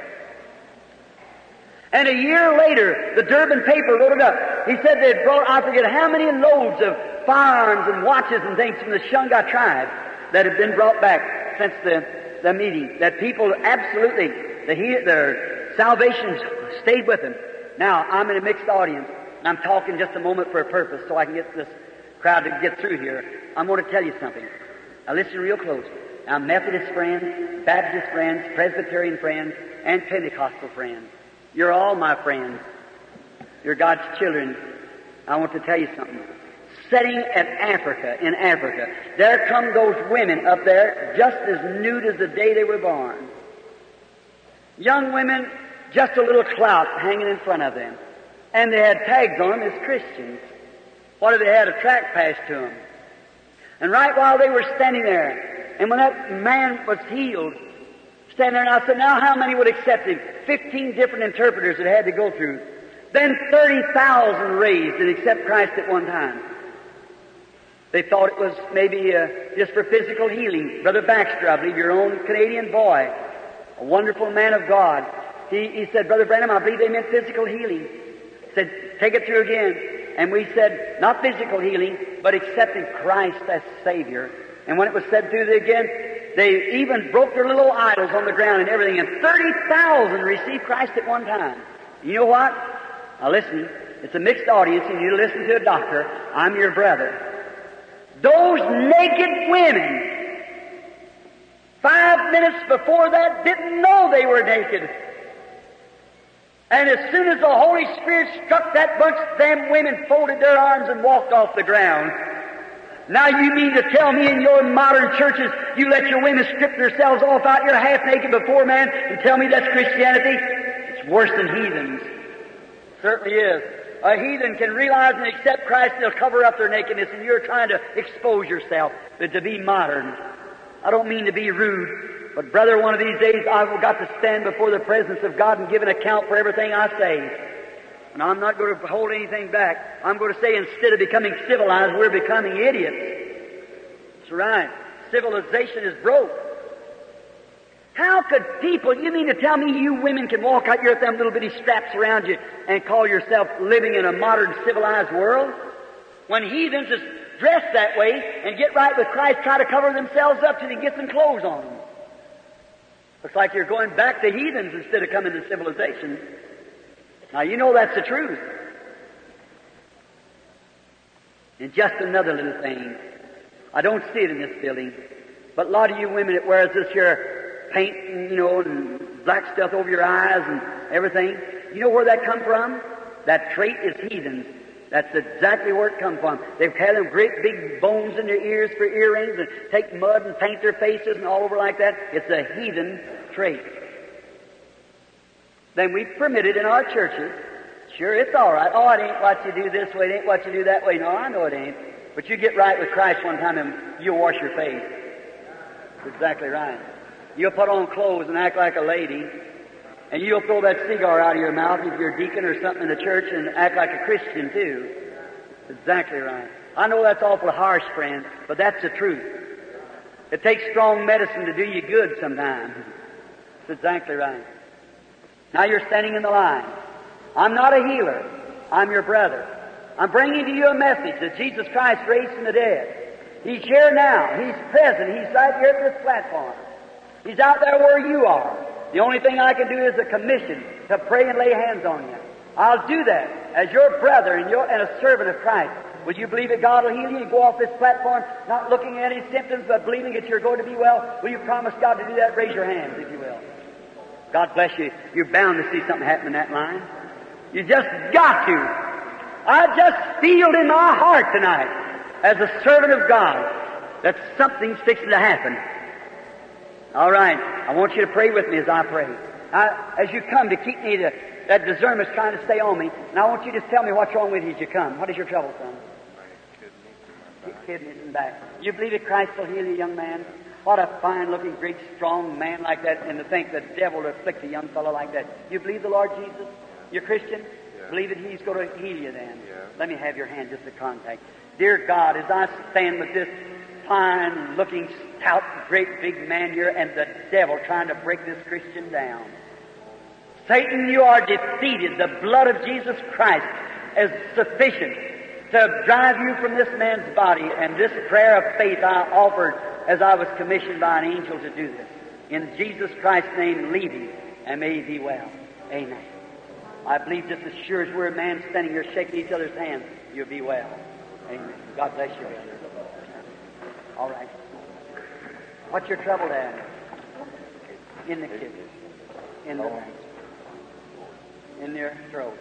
And a year later, the Durban paper wrote it up. He said they'd brought, I forget how many loads of firearms and watches and things from the Shunga tribe that had been brought back since the, the meeting. That people absolutely, the, their salvation stayed with them. Now, I'm in a mixed audience. I'm talking just a moment for a purpose so I can get this crowd to get through here. I'm going to tell you something. Now listen real close. Now Methodist friends, Baptist friends, Presbyterian friends, and Pentecostal friends. You're all my friends. You're God's children. I want to tell you something. Sitting at Africa, in Africa, there come those women up there just as nude as the day they were born. Young women, just a little clout hanging in front of them. And they had tags on them as Christians. What if they had a tract passed to them? And right while they were standing there, and when that man was healed, standing there, and I said, now how many would accept him? Fifteen different interpreters that had to go through. Then thirty thousand raised that accept Christ at one time. They thought it was maybe uh, just for physical healing. Brother Baxter, I believe, your own Canadian boy, a wonderful man of God, he, he said, Brother Branham, I believe they meant physical healing. Said, take it through again. And we said, not physical healing, but accepting Christ as Savior. And when it was said through again, they even broke their little idols on the ground and everything, and thirty thousand received Christ at one time. You know what? Now listen, it's a mixed audience, and you listen to a doctor. I'm your brother. Those naked women, five minutes before that, didn't know they were naked. And as soon as the Holy Spirit struck that bunch, them women folded their arms and walked off the ground. Now you mean to tell me in your modern churches you let your women strip themselves off out here half naked before man and tell me that's Christianity? It's worse than heathens. It certainly is. A heathen can realize and accept Christ and they'll cover up their nakedness, and you're trying to expose yourself, but to be modern. I don't mean to be rude, but brother, one of these days I've got to stand before the presence of God and give an account for everything I say. And I'm not going to hold anything back. I'm going to say instead of becoming civilized, we're becoming idiots. That's right. civilization is broke. How could people, you mean to tell me you women can walk out here with them little bitty straps around you and call yourself living in a modern civilized world? When heathens just dress that way and get right with Christ, try to cover themselves up till they get some clothes on them. Looks like you're going back to heathens instead of coming to civilization. Now you know that's the truth. And just another little thing. I don't see it in this building, but a lot of you women that wears this here paint, and, you know, and black stuff over your eyes and everything. You know where that come from? That trait is heathens. That's exactly where it come from. They've had them great big bones in their ears for earrings and take mud and paint their faces and all over like that. It's a heathen trait. Then we permit it in our churches. Sure, it's all right. Oh, it ain't what you do this way. It ain't what you do that way. No, I know it ain't. But you get right with Christ one time and you'll wash your face. That's exactly right. You'll put on clothes and act like a lady, and you'll throw that cigar out of your mouth if you're a deacon or something in the church and act like a Christian too. That's exactly right. I know that's awful harsh, friend, but that's the truth. It takes strong medicine to do you good sometimes. That's exactly right. Now you're standing in the line. I'm not a healer. I'm your brother. I'm bringing to you a message that Jesus Christ raised from the dead. He's here now. He's present. He's right here at this platform. He's out there where you are. The only thing I can do is a commission to pray and lay hands on you. I'll do that as your brother and, your, and a servant of Christ. Would you believe that God will heal you? You go off this platform not looking at any symptoms but believing that you're going to be well. Will you promise God to do that? Raise your hands if you will. God bless you. You're bound to see something happen in that line. You just got to. I just feel in my heart tonight as a servant of God that something's fixing to happen. All right. I want you to pray with me as I pray. Now, as you come to keep me, to, that discernment's trying to stay on me, and I want you to just tell me what's wrong with you as you come. What is your trouble, son? Kidneys and back. You believe that Christ will heal you, young man? What a fine-looking, great, strong man like that, and to think the devil will afflict a young fellow like that. You believe the Lord Jesus? You're Christian? Yeah. Believe that He's going to heal you then. Yeah. Let me have your hand just to contact. Dear God, as I stand with this fine-looking, stout, great big man here and the devil trying to break this Christian down. Satan, you are defeated. The blood of Jesus Christ is sufficient to drive you from this man's body, and this prayer of faith I offered as I was commissioned by an angel to do this. In Jesus Christ's name, leave him, and may he be well. Amen. I believe just as sure as we're a man standing here shaking each other's hands, you'll be well. Amen. God bless you. All right. What's your trouble, Dad? In the kidney. In the in your throat.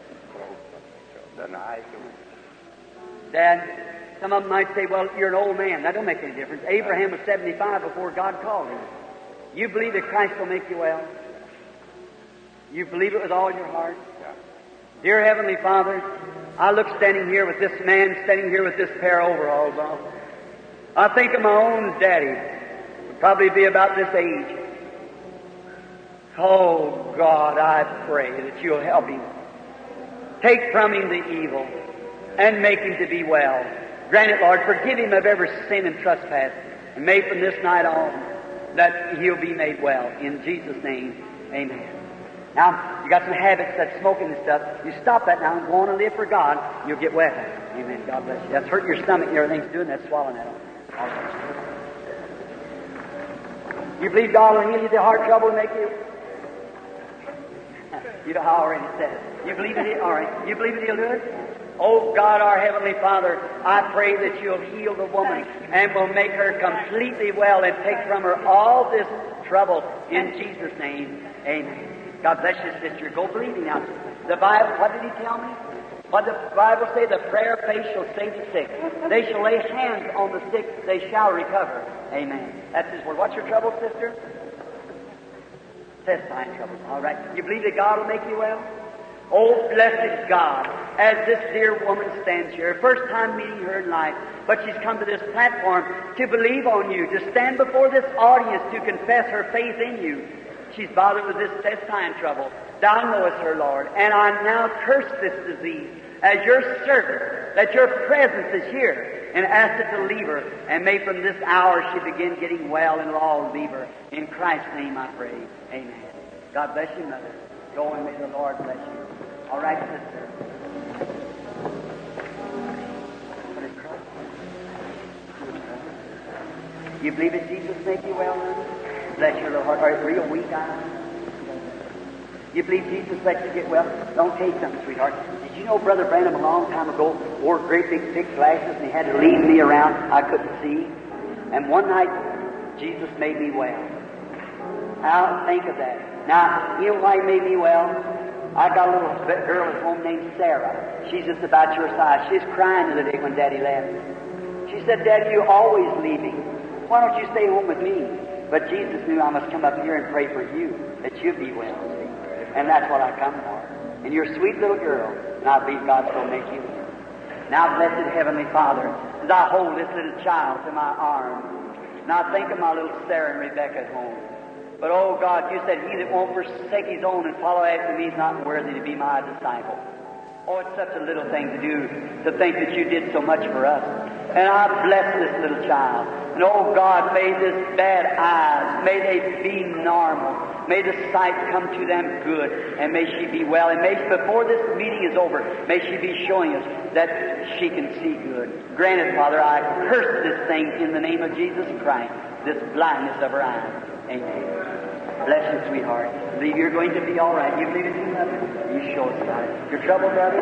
Dad, some of them might say, well, you're an old man. That don't make any difference. Abraham was seventy-five before God called him. You believe that Christ will make you well? You believe it with all your heart? Dear Heavenly Father, I look standing here with this man, standing here with this pair of overalls on. I think of my own daddy. Would probably be about this age. Oh, God, I pray that you'll help him. Take from him the evil and make him to be well. Grant it, Lord. Forgive him of every sin and trespass. And may from this night on that he'll be made well. In Jesus' name, amen. Now, you got some habits, that smoking and stuff. You stop that now and go on and live for God. You'll get well. Amen. God bless you. That's hurting your stomach and everything's doing that, swallowing that. All right. You believe God will heal you the heart trouble and make you? You know how I already said it. You believe it? All right. You believe it? He'll do it? Oh, God, our Heavenly Father, I pray that you'll heal the woman and will make her completely well and take from her all this trouble. In Jesus' name, amen. God bless you, sister. Go believing now. The Bible, what did he tell me? What did the Bible say? The prayer of faith shall save the sick. They shall lay hands on the sick. They shall recover. Amen. That's his word. What's your trouble, sister? Intestine trouble. All right. You believe that God will make you well? Oh, blessed God, as this dear woman stands here, first time meeting her in life, but she's come to this platform to believe on you, to stand before this audience to confess her faith in you. She's bothered with this intestine trouble. Thou knowest her, Lord. And I now curse this disease as your servant, that your presence is here, and ask it to leave her. And may from this hour she begin getting well, and it'll all leave her. In Christ's name I pray. Amen. God bless you, Mother. Go and may the Lord bless you. All right, sister. You believe that Jesus make you well, honey? Bless your little heart. Are you real weak eyes? You believe Jesus let you get well? Don't tell you something, sweetheart. Did you know Brother Branham a long time ago wore great big thick glasses and he had to lead me around? I couldn't see. And one night, Jesus made me well. Now, think of that. Now, you know why he made me well? I got a little girl at home named Sarah. She's just about your size. She's crying the other day when Daddy left. She said, Daddy, you're always leaving. Why don't you stay home with me? But Jesus knew I must come up here and pray for you, that you'd be well. See? And that's what I come for. And you're a sweet little girl, and I believe God's going to make you well. Now, blessed Heavenly Father, as I hold this little child to my arms, now think of my little Sarah and Rebecca at home. But, oh God, you said, he that won't forsake his own and follow after me is not worthy to be my disciple. Oh, it's such a little thing to do, to think that you did so much for us. And I bless this little child. And, oh God, may this bad eyes, may they be normal. May the sight come to them good, and may she be well. And may, before this meeting is over, may she be showing us that she can see good. Granted, Father, I curse this thing in the name of Jesus Christ, this blindness of her eyes. Amen. Bless you, sweetheart. Believe you're going to be all right. You believe it, you love it? You show us about it. Your trouble, brother?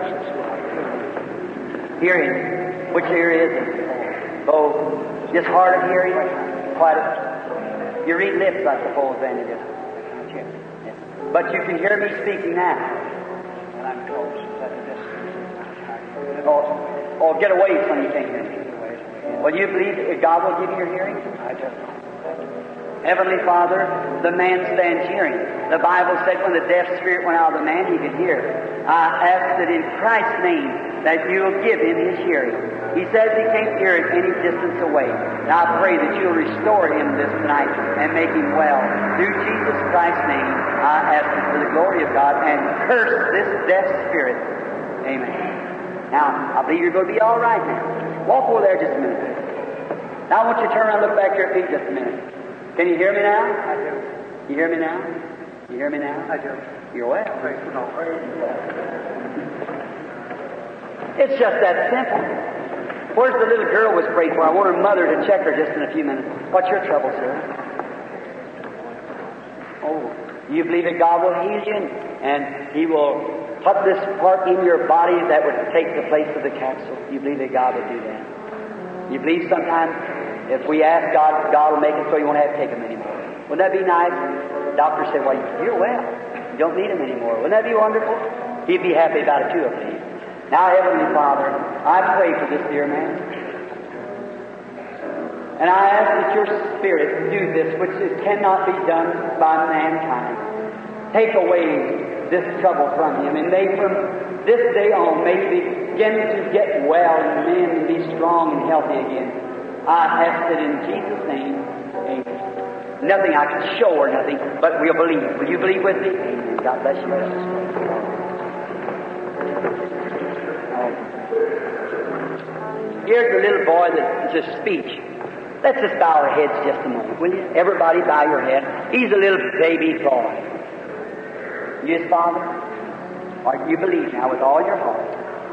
Hearing. Which ear is it? Both. Just hard of hearing? Quite a... You read lips, I suppose, then it is. But you can hear me speaking now. And I'm close. Oh, oh, get away from you can't hear me. Well, you believe that God will give you your hearing? I just Heavenly Father, the man stands hearing. The Bible said when the deaf spirit went out of the man, he could hear. I ask that in Christ's name that you'll give him his hearing. He says he can't hear it any distance away. And I pray that you'll restore him this night and make him well. Through Jesus Christ's name, I ask it for the glory of God and curse this deaf spirit. Amen. Now, I believe you're going to be all right now. Walk over there just a minute. Now I want you to turn around and look back here at me just a minute. Can you hear me now? I do. You hear me now? You hear me now? I do. You're well. Praise the Lord. It's just that simple. Where's the little girl was prayed for? I want her mother to check her just in a few minutes. What's your trouble, sir? Oh, you believe that God will heal you and He will put this part in your body that would take the place of the capsule? You believe that God will do that? You believe sometimes if we ask God, God will make it so you won't have to take them anymore. Wouldn't that be nice? The doctor said, well, you're well. You don't need them anymore. Wouldn't that be wonderful? He'd be happy about it too, I believe. Now, Heavenly Father, I pray for this dear man. And I ask that your Spirit do this, which it cannot be done by mankind. Take away this trouble from him, and may from this day on, may he begin to get well and mend and be strong and healthy again. I ask it in Jesus' name. Amen. Nothing I can show or nothing, but we'll believe. Will you believe with me? Amen. God bless you. Here's the little boy that is a speech. Let's just bow our heads just a moment, will you? Everybody bow your head. He's a little baby boy. Yes, Father? Or you believe now with all your heart.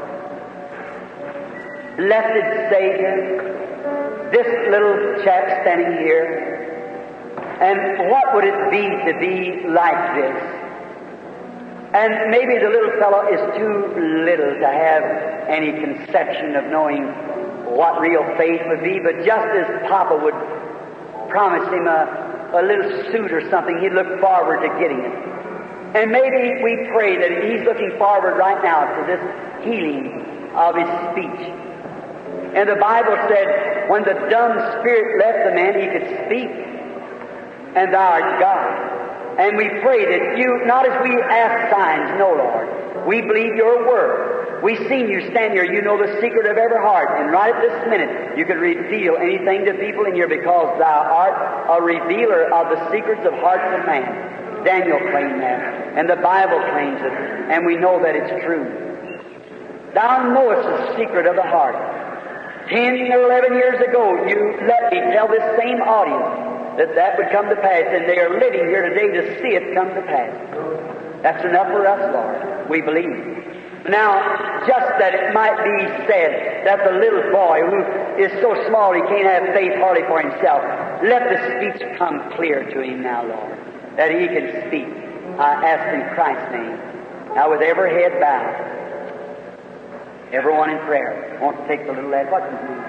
Blessed Savior, this little chap standing here, and what would it be to be like this? And maybe the little fellow is too little to have any conception of knowing what real faith would be, but just as Papa would promise him a, a little suit or something, he'd look forward to getting it. And maybe we pray that he's looking forward right now to this healing of his speech. And the Bible said, when the dumb spirit left the man, he could speak. And thou art God. And we pray that you, not as we ask signs, no, Lord. We believe your word. We've seen you stand here. You know the secret of every heart. And right at this minute, you could reveal anything to people in here because thou art a revealer of the secrets of hearts of man. Daniel claimed that. And the Bible claims it, and we know that it's true. Thou knowest the secret of the heart. Ten or eleven years ago, you let me tell this same audience that that would come to pass, and they are living here today to see it come to pass. That's enough for us, Lord. We believe. Now, just that it might be said that the little boy who is so small he can't have faith hardly for himself, let the speech come clear to him now, Lord, that he can speak. I ask in Christ's name. Now, with every head bowed, everyone in prayer, I want to take the little lad. What's his name?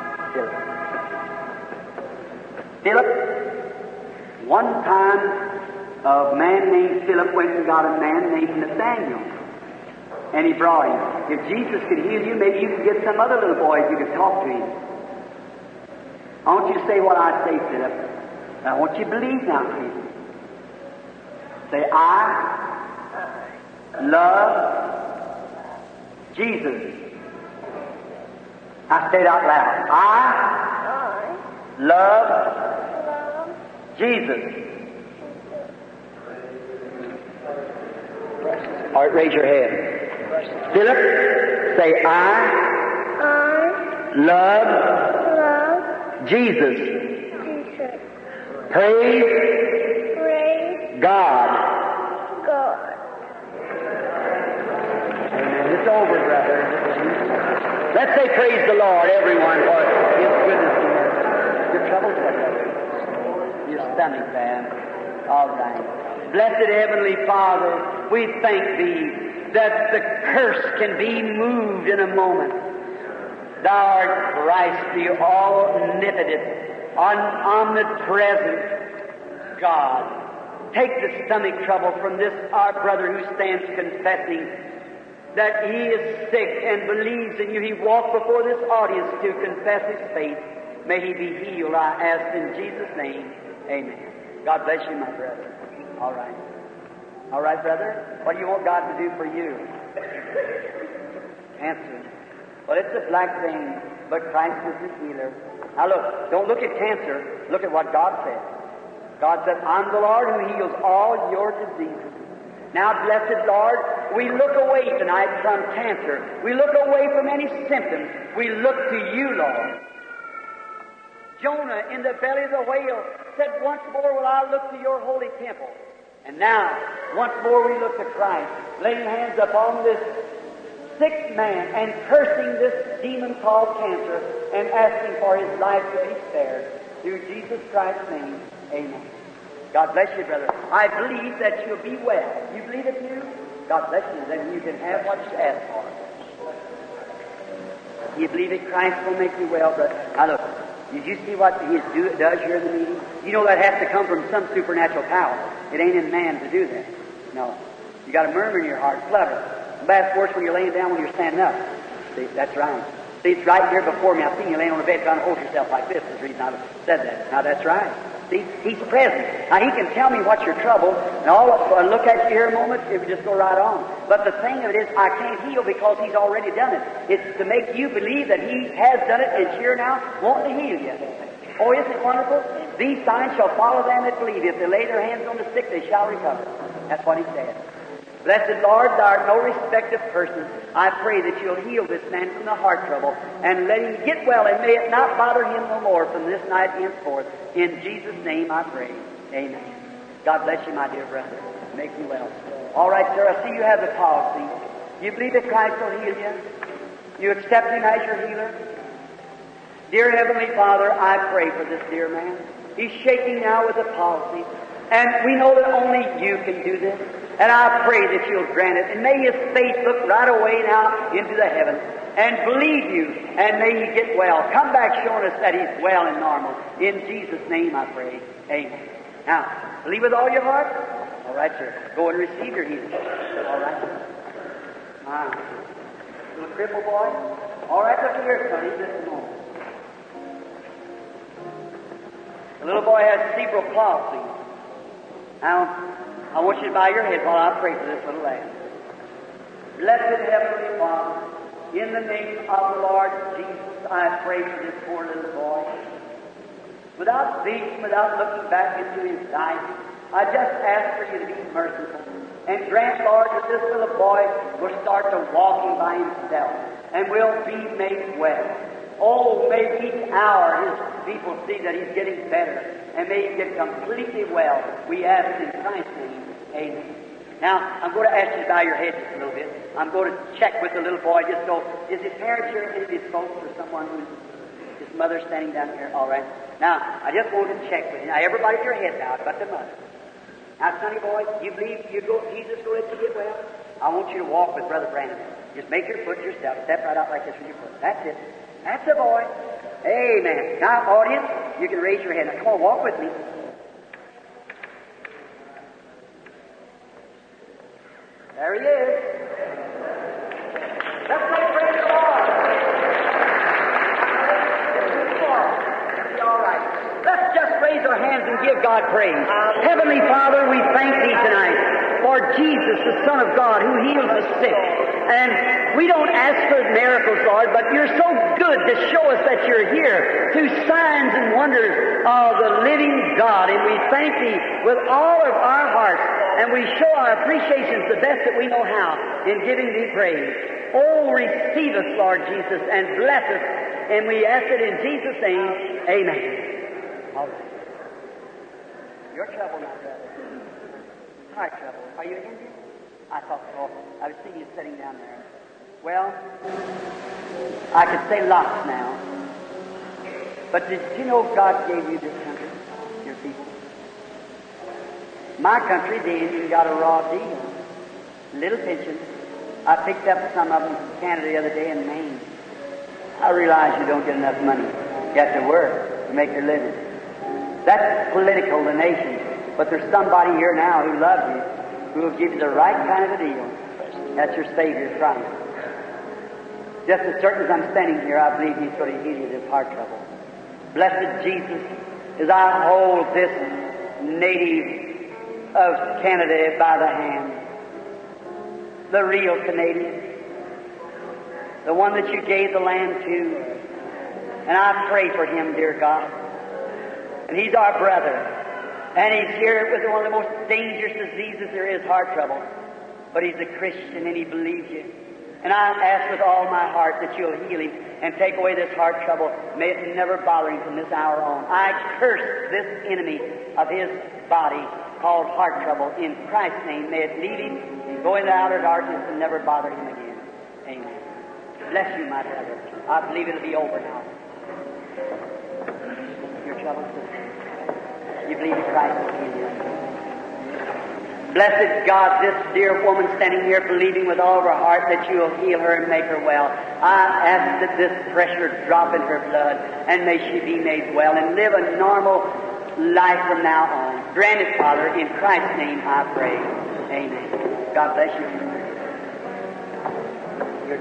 Philip. Philip. One time, a man named Philip went and got a man named Nathaniel. And he brought him. If Jesus could heal you, maybe you could get some other little boys you could talk to him. I want you to say what I say, Philip. And I want you to believe now, please. Say, I love Jesus. I say it out loud. I love Jesus. All right, raise your hand. Philip, say, I, I love, love Jesus. Jesus. Praise, Praise God. God. Amen. It's over, brother. Let's say praise the Lord, everyone, for His goodness and mercy. Your troubles, brother. Your stomach, man. All right. Blessed Heavenly Father, we thank Thee that the curse can be moved in a moment. Thou art Christ, the omnipotent, omnipresent God. Take the stomach trouble from this our brother who stands confessing that he is sick and believes in you. He walked before this audience to confess his faith. May he be healed, I ask in Jesus' name. Amen. God bless you, my brother. All right. All right, brother? What do you want God to do for you? Cancer. Well, it's a black thing, but Christ is the healer. Now look, don't look at cancer. Look at what God said. God said, I'm the Lord who heals all your diseases. Now, blessed Lord, we look away tonight from cancer. We look away from any symptoms. We look to you, Lord. Jonah in the belly of the whale said, once more will I look to your holy temple. And now, once more we look to Christ, laying hands upon this sick man and cursing this demon called cancer and asking for his life to be spared. Through Jesus Christ's name, amen. God bless you, brother. I believe that you'll be well. You believe it too? God bless you. Then you can have what you ask for. You believe that Christ will make you well, brother? Now look, did you see what He do, does here in the meeting? You know that has to come from some supernatural power. It ain't in man to do that. No. You got a murmur in your heart, flutter. That's worse when you're laying down when you're standing up. See, that's right. See, it's right here before me. I've seen you laying on the bed trying to hold yourself like this. That's the reason I've said that. Now that's right. See, He's present. Now He can tell me what's your trouble, and I'll uh, look at you here a moment if we just go right on. But the thing of it is, I can't heal because He's already done it. It's to make you believe that He has done it and is here now, wanting to heal you. Oh, isn't it wonderful? These signs shall follow them that believe. If they lay their hands on the sick, they shall recover. That's what He said. Blessed Lord, thou art no respected person. I pray that you'll heal this man from the heart trouble and let him get well, and may it not bother him no more from this night henceforth. In Jesus' name I pray. Amen. God bless you, my dear brother. Make you well. All right, sir, I see you have the policy. You believe that Christ will heal you? You accept Him as your healer? Dear Heavenly Father, I pray for this dear man. He's shaking now with the palsy, and we know that only you can do this. And I pray that you'll grant it. And may his faith look right away now into the heavens and believe you, and may he get well. Come back showing us that he's well and normal. In Jesus' name I pray. Amen. Now, believe with all your heart? All right, sir. Go and receive your healing. All right. Ah. Little cripple boy? All right, look here, sonny, just a moment. The little boy has cerebral palsy. Now, I want you to bow your head while I pray for this little lad. Blessed Heavenly Father, in the name of the Lord Jesus, I pray for this poor little boy. Without speech, without looking back into his eyes, I just ask for you to be merciful. And grant, Lord, that this little boy will start to walking by himself and will be made well. Oh, may each hour his people see that he's getting better, and may he get completely well. We ask in Christ's name, amen. Now, I'm going to ask you to bow your head just a little bit. I'm going to check with the little boy, just go, is his parents here, any of his folks, or someone who's, his mother standing down here? All right. Now, I just want to check with you. Now, everybody, your head bowed, but the mother. Now, sonny boy, you believe you go, Jesus will let you get well? I want you to walk with Brother Brandon. Just make your foot yourself. Step right out like this with your foot. That's it. That's the boy. Amen. Now, audience, you can raise your hand. Now, come on, walk with me. There he is. Let's say praise the Lord. Be all right. Let's just raise our hands and give God praise. Heavenly Father, we thank Thee tonight for Jesus, the Son of God, who heals the sick. And we don't ask for miracles, Lord, but You're so good to show us that You're here through signs and wonders of the living God. And we thank Thee with all of our hearts, and we show our appreciations the best that we know how in giving Thee praise. Oh, receive us, Lord Jesus, and bless us. And we ask it in Jesus' name. Amen. All right. Your trouble now, brother. My trouble. Are you Indian? I thought so. I was seeing you sitting down there. Well, I could say lots now. But did you know God gave you this country, your people? My country, the Indian got a raw deal. Little pension. I picked up some of them from Canada the other day in Maine. I realize you don't get enough money. You have to work to make your living. That's political, the nation. But there's somebody here now who loves you, who will give you the right kind of a deal. That's your Savior, Christ. Just as certain as I'm standing here, I believe He's going to heal you this heart trouble. Blessed Jesus, as I hold this native of Canada by the hand, the real Canadian, the one that You gave the land to, and I pray for him, dear God. And he's our brother. And he's here with one of the most dangerous diseases there is, heart trouble. But he's a Christian and he believes You. And I ask with all my heart that You'll heal him and take away this heart trouble. May it never bother him from this hour on. I curse this enemy of his body called heart trouble in Christ's name. May it leave him and go into outer darkness and never bother him again. Amen. Bless you, my brother. I believe it'll be over now. Your troubles, you believe in Christ will heal you. Blessed God, this dear woman standing here believing with all of her heart that You'll heal her and make her well. I ask that this pressure drop in her blood and may she be made well and live a normal life from now on. Grant it, Father, in Christ's name I pray. Amen. God bless you. You're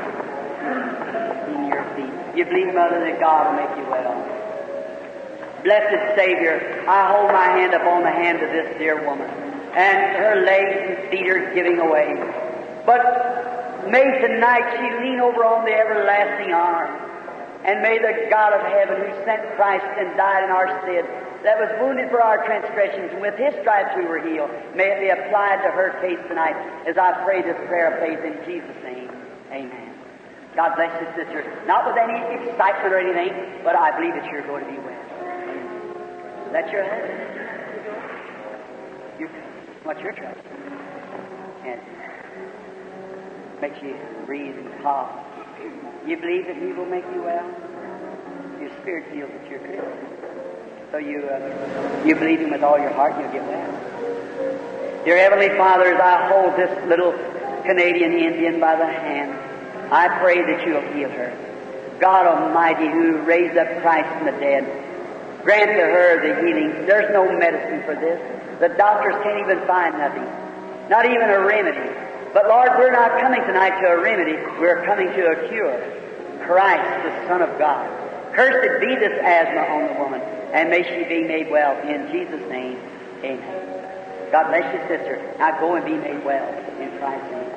in your feet. You believe, Mother, that God will make you well. Blessed Savior, I hold my hand upon the hand of this dear woman, and her legs and feet are giving away. But may tonight she lean over on the everlasting arm, and may the God of heaven, who sent Christ and died in our stead, that was wounded for our transgressions, and with His stripes we were healed, may it be applied to her case tonight as I pray this prayer of faith in Jesus' name. Amen. God bless you, sister. Not with any excitement or anything, but I believe that you're going to be well. That's your husband. Your, what's your trouble? And makes you breathe and cough. You believe that He will make you well? Your spirit feels that you're Christian. So you uh, you believe Him with all your heart, you'll get well. Dear Heavenly Father, as I hold this little Canadian Indian by the hand, I pray that You'll heal her. God Almighty, who raised up Christ from the dead, grant to her the healing. There's no medicine for this. The doctors can't even find nothing. Not even a remedy. But Lord, we're not coming tonight to a remedy. We're coming to a cure. Christ, the Son of God. Cursed be this asthma on the woman, and may she be made well. In Jesus' name, amen. God bless you, sister. Now go and be made well in Christ's name.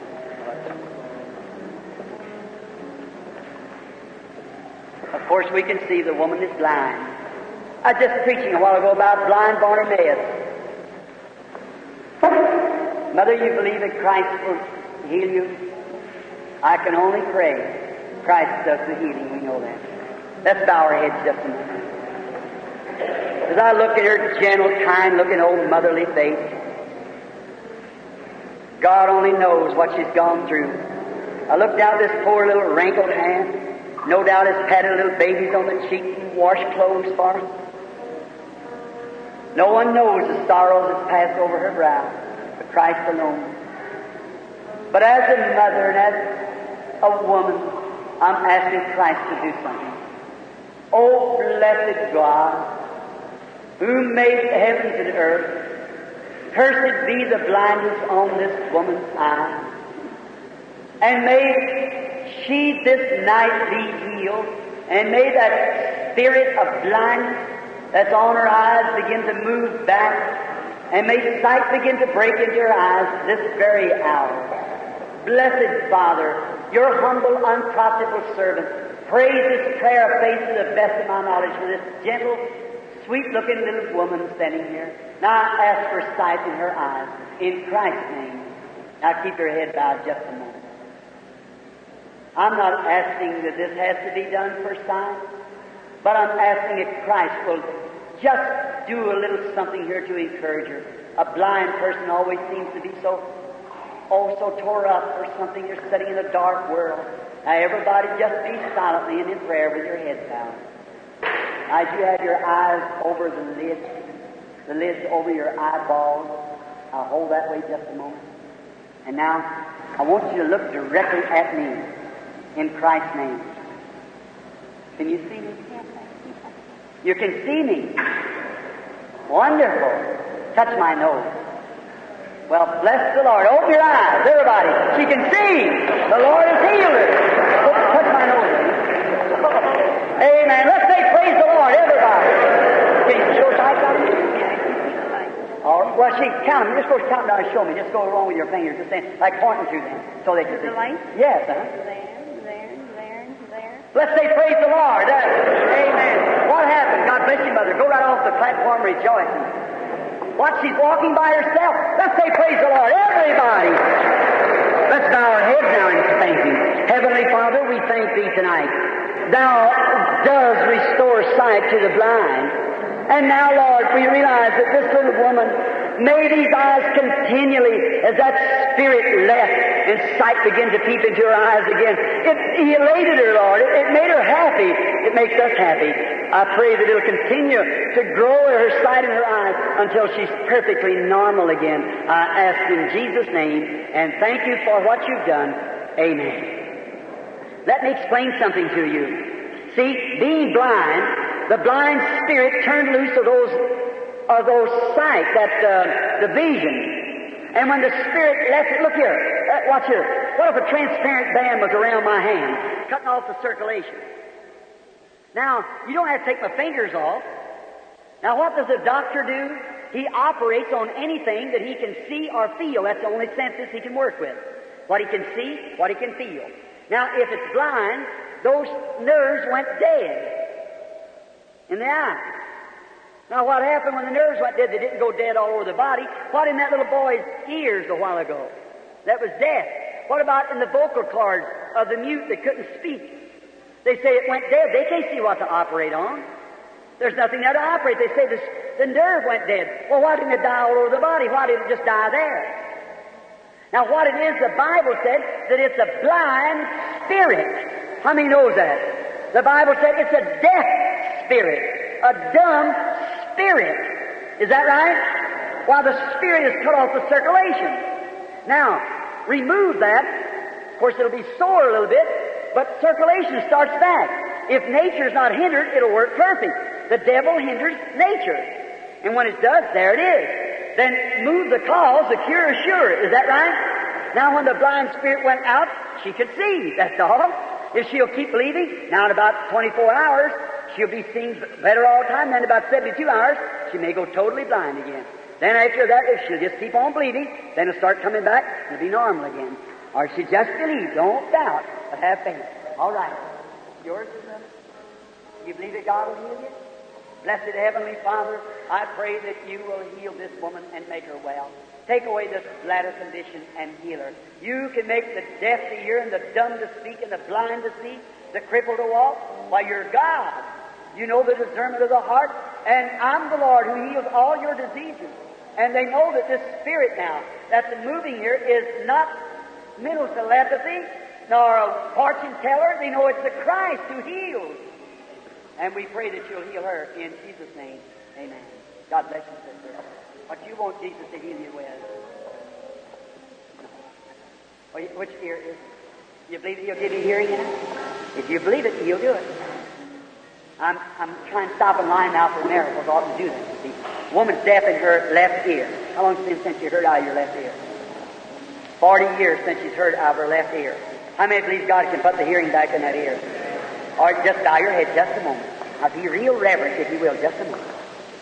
Of course, we can see the woman is blind. I was just preaching a while ago about blind Bartimaeus. Mother, you believe that Christ will heal you? I can only pray. Christ does the healing, we know that. Let's bow our heads just a minute. As I look at her gentle, kind-looking old motherly face, God only knows what she's gone through. I look down at this poor little wrinkled hand, no doubt has patted little babies on the cheek and washed clothes for them. No one knows the sorrows that's passed over her brow, but Christ alone. But as a mother and as a woman, I'm asking Christ to do something. Oh, blessed God, who made the heavens and earth, cursed be the blindness on this woman's eye. And may she this night be healed, and may that spirit of blindness that's on her eyes begin to move back, and may sight begin to break into her eyes this very hour. Blessed Father, your humble, unprofitable servant, praise this prayer of faith to the best of my knowledge for this gentle, sweet-looking little woman standing here. Now I ask for sight in her eyes, in Christ's name. Now keep her head bowed just a moment. I'm not asking that this has to be done for sight, but I'm asking if Christ will just do a little something here to encourage her. A blind person always seems to be so, oh, so tore up or something. You're sitting in a dark world. Now everybody just be silently and in prayer with your heads bowed. As you have your eyes over the lids, the lids over your eyeballs, I'll hold that way just a moment. And now, I want you to look directly at me in Christ's name. Can you see me? You can see me. Wonderful. Touch my nose. Well, bless the Lord. Open your eyes, everybody. She can see. The Lord has healed her. Touch my nose. Amen. Let's say praise the Lord, everybody. Can you show sight on me? Or, well, she count them. Just go count down and show me. Just go along with your fingers, just saying, like pointing to them, so they can see. The light? Yes, huh? There, there, there, there. Let's say praise the Lord. Uh, amen. What happened? God bless you, Mother. Go right off the platform rejoicing. What? She's walking by herself. Let's say praise the Lord, everybody. Let's bow our heads now and thank you. Heavenly Father, we thank Thee tonight. Thou does restore sight to the blind. And now, Lord, we realize that this little woman, may these eyes continually, as that spirit left and sight began to peep into her eyes again, it elated her, Lord. It, it made her happy. It makes us happy. I pray that it'll continue to grow her sight in her eyes until she's perfectly normal again. I ask in Jesus' name, and thank you for what you've done. Amen. Let me explain something to you. See, being blind, the blind spirit turned loose of those of those sight, that uh, the vision. And when the spirit left it, look here, uh, watch here. What if a transparent band was around my hand, cutting off the circulation? Now, you don't have to take my fingers off. Now, what does the doctor do? He operates on anything that he can see or feel. That's the only senses he can work with. What he can see, what he can feel. Now, if it's blind, those nerves went dead in the eye. Now, what happened when the nerves went dead? They didn't go dead all over the body. What in that little boy's ears a while ago? That was death. What about in the vocal cords of the mute that couldn't speak? They say it went dead. They can't see what to operate on. There's nothing there to operate. They say this, the nerve went dead. Well, why didn't it die all over the body? Why didn't it just die there? Now, what it is, the Bible said that it's a blind spirit. How many knows that? The Bible said it's a deaf spirit, a dumb spirit. Is that right? While the spirit has cut off the circulation. Now, remove that. Of course, it'll be sore a little bit, but circulation starts back. If nature's not hindered, it'll work perfect. The devil hinders nature. And when it does, there it is. Then move the cause, the cure is sure. Is that right? Now, when the blind spirit went out, she could see. That's all. If she'll keep believing, now in about twenty-four hours, she'll be seeing better all the time. Then in about seventy-two hours, she may go totally blind again. Then after that, if she'll just keep on believing, then it'll start coming back and be normal again. Or she just believe. Don't doubt, but have faith. All right. Yours is another. You believe that God will heal you? Blessed Heavenly Father, I pray that you will heal this woman and make her well. take away this bladder condition and heal her. You can make the deaf to hear and the dumb to speak and the blind to see, the crippled to walk. Why, you're God. You know the discernment of the heart, and I'm the Lord who heals all your diseases. And they know that this spirit now that's moving here is not mental telepathy, nor a fortune teller. They know it's the Christ who heals. And we pray that you'll heal her in Jesus' name. Amen. God bless you, sister. What you want Jesus to heal you with? Which ear is it? You believe that He'll give you hearing in it? If you believe it, He'll do it. I'm, I'm trying to stop in line now for miracles. I ought to do that. See, a woman's deaf in her left ear. How long has it been since you heard out of your left ear? Forty years since she's heard out of her left ear. How many believe God can put the hearing back in that ear? Or just bow your head just a moment. Now be real reverent, if you will, just a moment.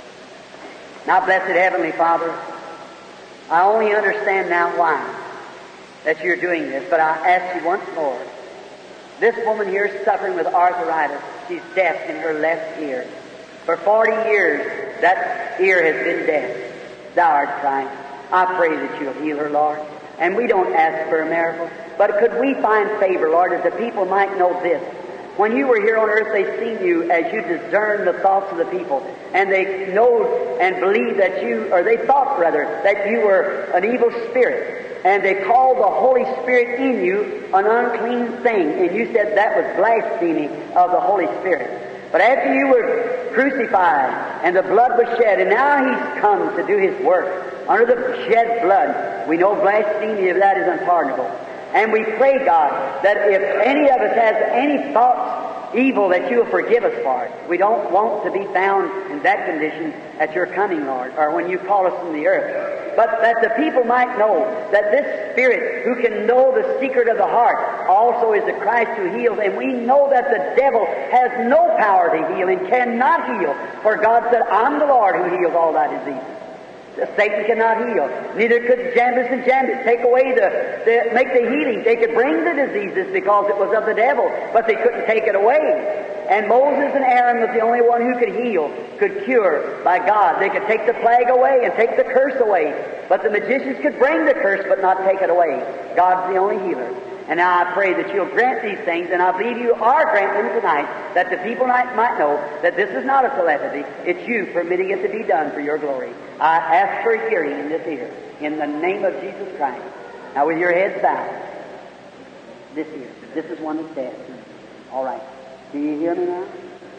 Now, blessed Heavenly Father, I only understand now why that you're doing this, but I ask you once more. This woman here is suffering with arthritis. She's deaf in her left ear. For forty years, that ear has been deaf. Thou art Christ. I pray that you'll heal her, Lord. And we don't ask for a miracle, but could we find favor, Lord, that the people might know this. When you were here on earth, they seen you as you discern the thoughts of the people. And they know and believe that you, or they thought, rather, that you were an evil spirit. And they called the Holy Spirit in you an unclean thing. And you said that was blasphemy of the Holy Spirit. But after you were crucified and the blood was shed, and now He's come to do His work under the shed blood, we know blasphemy of that is unpardonable. And we pray, God, that if any of us has any thoughts evil, that you'll forgive us for it. We don't want to be found in that condition at your coming, Lord, or when you call us from the earth. But that the people might know that this Spirit, who can know the secret of the heart, also is the Christ who heals. And we know that the devil has no power to heal and cannot heal. For God said, I'm the Lord who heals all thy diseases. Satan cannot heal. Neither could Jambus and Jambus take away the, the, make the healing. They could bring the diseases because it was of the devil, but they couldn't take it away. And Moses and Aaron was the only one who could heal, could cure by God. They could take the plague away and take the curse away. But the magicians could bring the curse but not take it away. God's the only healer. And now I pray that you'll grant these things, and I believe you are granting them tonight, that the people might, might know that this is not a telepathy. It's you permitting it to be done for your glory. I ask for hearing in this ear, in the name of Jesus Christ. Now with your heads bowed, this ear, this is one that's dead. All right. Do you hear me now?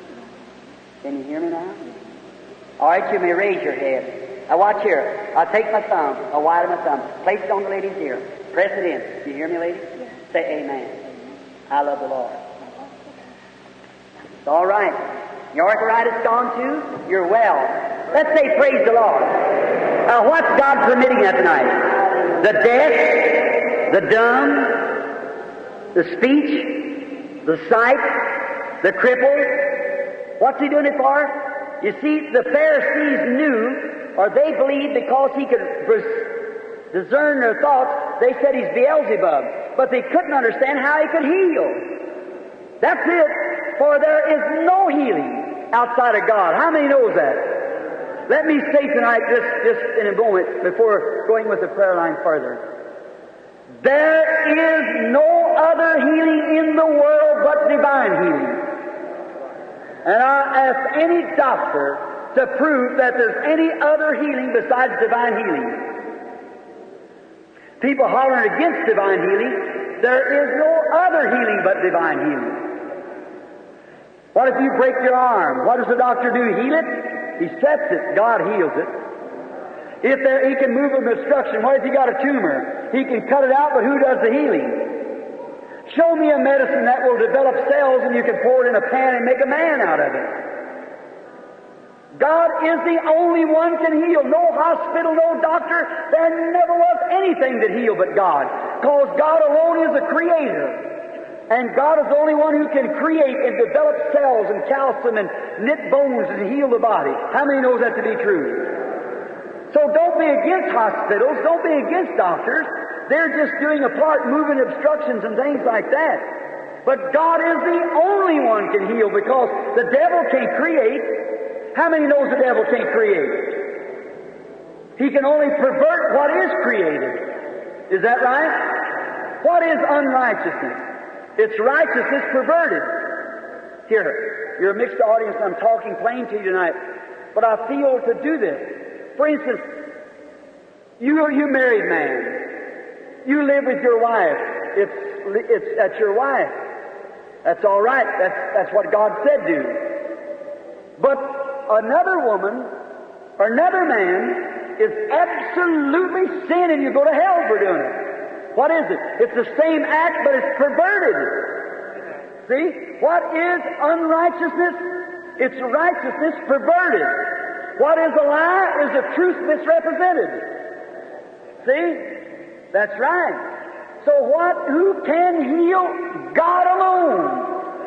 Can you hear me now? All right, you may raise your head. Now watch here. I'll take my thumb, I'll widen my thumb, place it on the lady's ear. Press it in. Do you hear me, lady? Yes. Say amen. I love the Lord. It's all right. Your arthritis gone too? You're well. Let's say praise the Lord. Now, what's God permitting that tonight? The deaf, the dumb, the speech, the sight, the crippled. What's He doing it for? You see, the Pharisees knew, or they believed because He could discern their thoughts, they said He's Beelzebub. But they couldn't understand how He could heal. That's it. For there is no healing outside of God. How many knows that? Let me say tonight, just, just in a moment, before going with the prayer line further. There is no other healing in the world but divine healing. And I ask any doctor to prove that there's any other healing besides divine healing. People hollering against divine healing. There is no other healing but divine healing. What if you break your arm? What does the doctor do? Heal it? He sets it. God heals it. If there, He can move an obstruction, what if you got a tumor? He can cut it out, but who does the healing? Show me a medicine that will develop cells and you can pour it in a pan and make a man out of it. God is the only one can heal. No hospital, no doctor. There never was anything that healed but God. Because God alone is the creator. And God is the only one who can create and develop cells and calcium and knit bones and heal the body. How many knows that to be true? So don't be against hospitals. Don't be against doctors. They're just doing a part, moving obstructions and things like that. But God is the only one can heal because the devil can't create. How many knows the devil can't create? He can only pervert what is created. Is that right? What is unrighteousness? It's righteousness perverted. Here, you're a mixed audience. I'm talking plain to you tonight. But I feel to do this. For instance, you, you married man. You live with your wife. It's, it's, that's your wife. That's all right. That's, that's what God said do. But another woman or another man is absolutely sin, and you go to hell for doing it. What is it? It's the same act, but it's perverted. See? What is unrighteousness? It's righteousness perverted. What is a lie? Is a truth misrepresented. See? That's right. So what? Who can heal? God alone.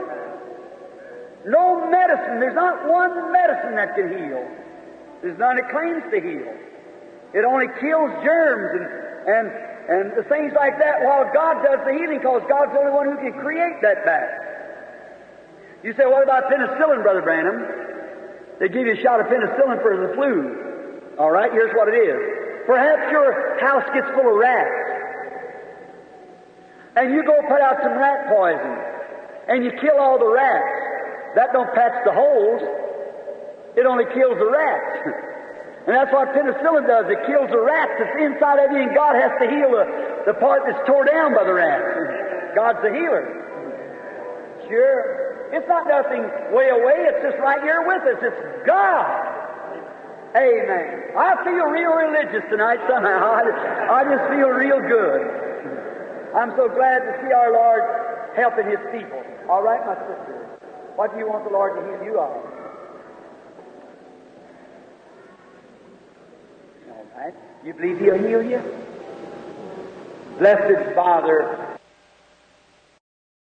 No medicine. There's not one medicine that can heal. There's none that claims to heal. It only kills germs and and and the things like that, while God does the healing, because God's the only one who can create that back. You say, what about penicillin, Brother Branham? They give you a shot of penicillin for the flu. All right, here's what it is. Perhaps your house gets full of rats, and you go put out some rat poison, and you kill all the rats. That don't patch the holes. It only kills the rats. And that's what penicillin does. It kills the rats that's inside of you, and God has to heal the, the part that's tore down by the rats. God's the healer. Sure. It's not nothing way away. It's just right here with us. It's God. Amen. I feel real religious tonight somehow. I, I just feel real good. I'm so glad to see our Lord helping His people. All right, my sister. What do you want the Lord to heal you of? All right. You believe He'll heal you? Blessed Father,